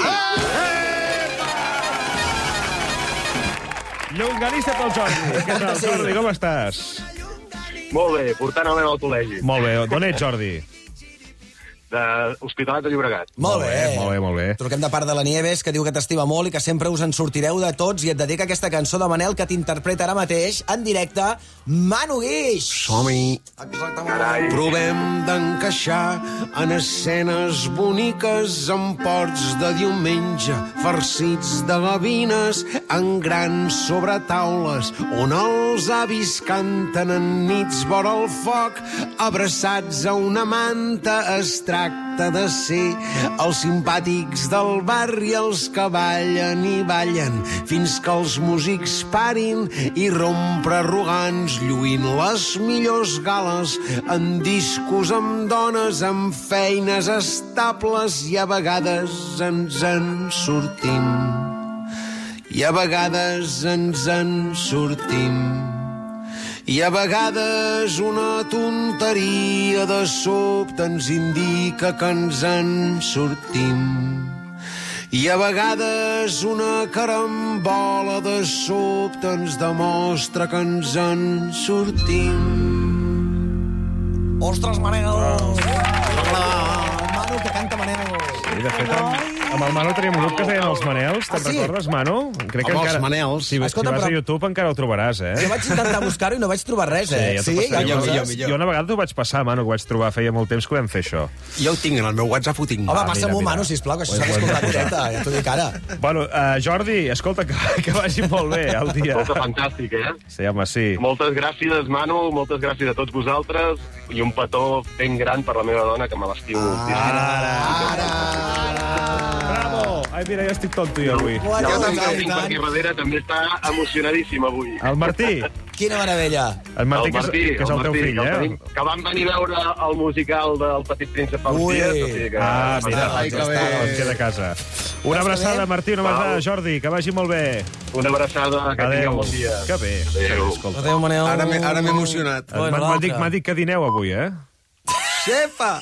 Llonganissa pel Jordi. Què tal, Jordi, com estàs? Molt bé, portant el nen al col·legi. Molt bé. D'on ets, Jordi? De Hospitalet de Llobregat. Molt bé. Molt bé, molt bé. Truquem de part de la Nieves, que diu que t'estima molt i que sempre us en sortireu de tots, i et dedica aquesta cançó de Manel que t'interpreta ara mateix, en directe, Manu Guix. Som-hi. Provem d'encaixar en escenes boniques, en ports de diumenge, farcits de gavines, en grans sobretaules, on els avis canten en nits vora el foc, abraçats a una manta. Es tracta de ser els simpàtics del barri, els que ballen i ballen fins que els músics parin, i rompre arrogants lluint les millors gales en discos amb dones amb feines estables, i a vegades ens en sortim. I a vegades ens en sortim. I a vegades una tonteria de sobte ens indica que ens en sortim. I a vegades una carambola de sobte ens demostra que ens en sortim. Ostres, Manel! Manu, que canta Manel! Sí, de fet, amb el Manu teníem un grup que es deien Els Manels, te'n Ah, sí? recordes, Manu? Crec que Home, encara... Els Manels. Si, Escolta, si vas però- a YouTube encara ho trobaràs, eh? Jo vaig intentar buscar-ho i no vaig trobar res, eh? ja t'ho passaré. hi ha jo, coses? jo, jo una vegada t'ho vaig passar, Manu, que ho vaig trobar, feia molt temps que ho vam fer, això. Jo ho tinc, en el meu WhatsApp ho tinc. Home, Ah, passa-m'ho, mira, mira. Manu, sisplau, que això s'ha Pues, d'escoltar pues, directe, ja t'ho dic ara. Bueno, uh, Jordi, escolta, que, que vagi molt bé el dia. Escolta, fantàstic, eh? Sí, home, sí. Moltes gràcies, Manu, moltes gràcies a tots vosaltres i un petó ben gran per la meva dona, que me l'estiu. Bravo! Ai, mira, jo estic tonto jo avui. I el Martí, que el tinc per aquí darrere, també està emocionadíssim avui. El Martí. Quina meravella. El Martí, el Martí, que és, que és el, el teu Martí, fill, que el eh? tenim, que vam venir a veure el musical del Petit Príncep fa uns Ui. dies. O sigui que... Ah, mira, Ai, que bé. doncs queda a casa. Una abraçada, Martí, una abraçada, Jordi, que vagi molt bé. Una abraçada, que tingueu bon dia. Que bé. Adéu. Escolta. Adéu, Manel. Ara m'he ara m'he emocionat. M'han dit, m'han dit que dineu avui, eh? Xepa!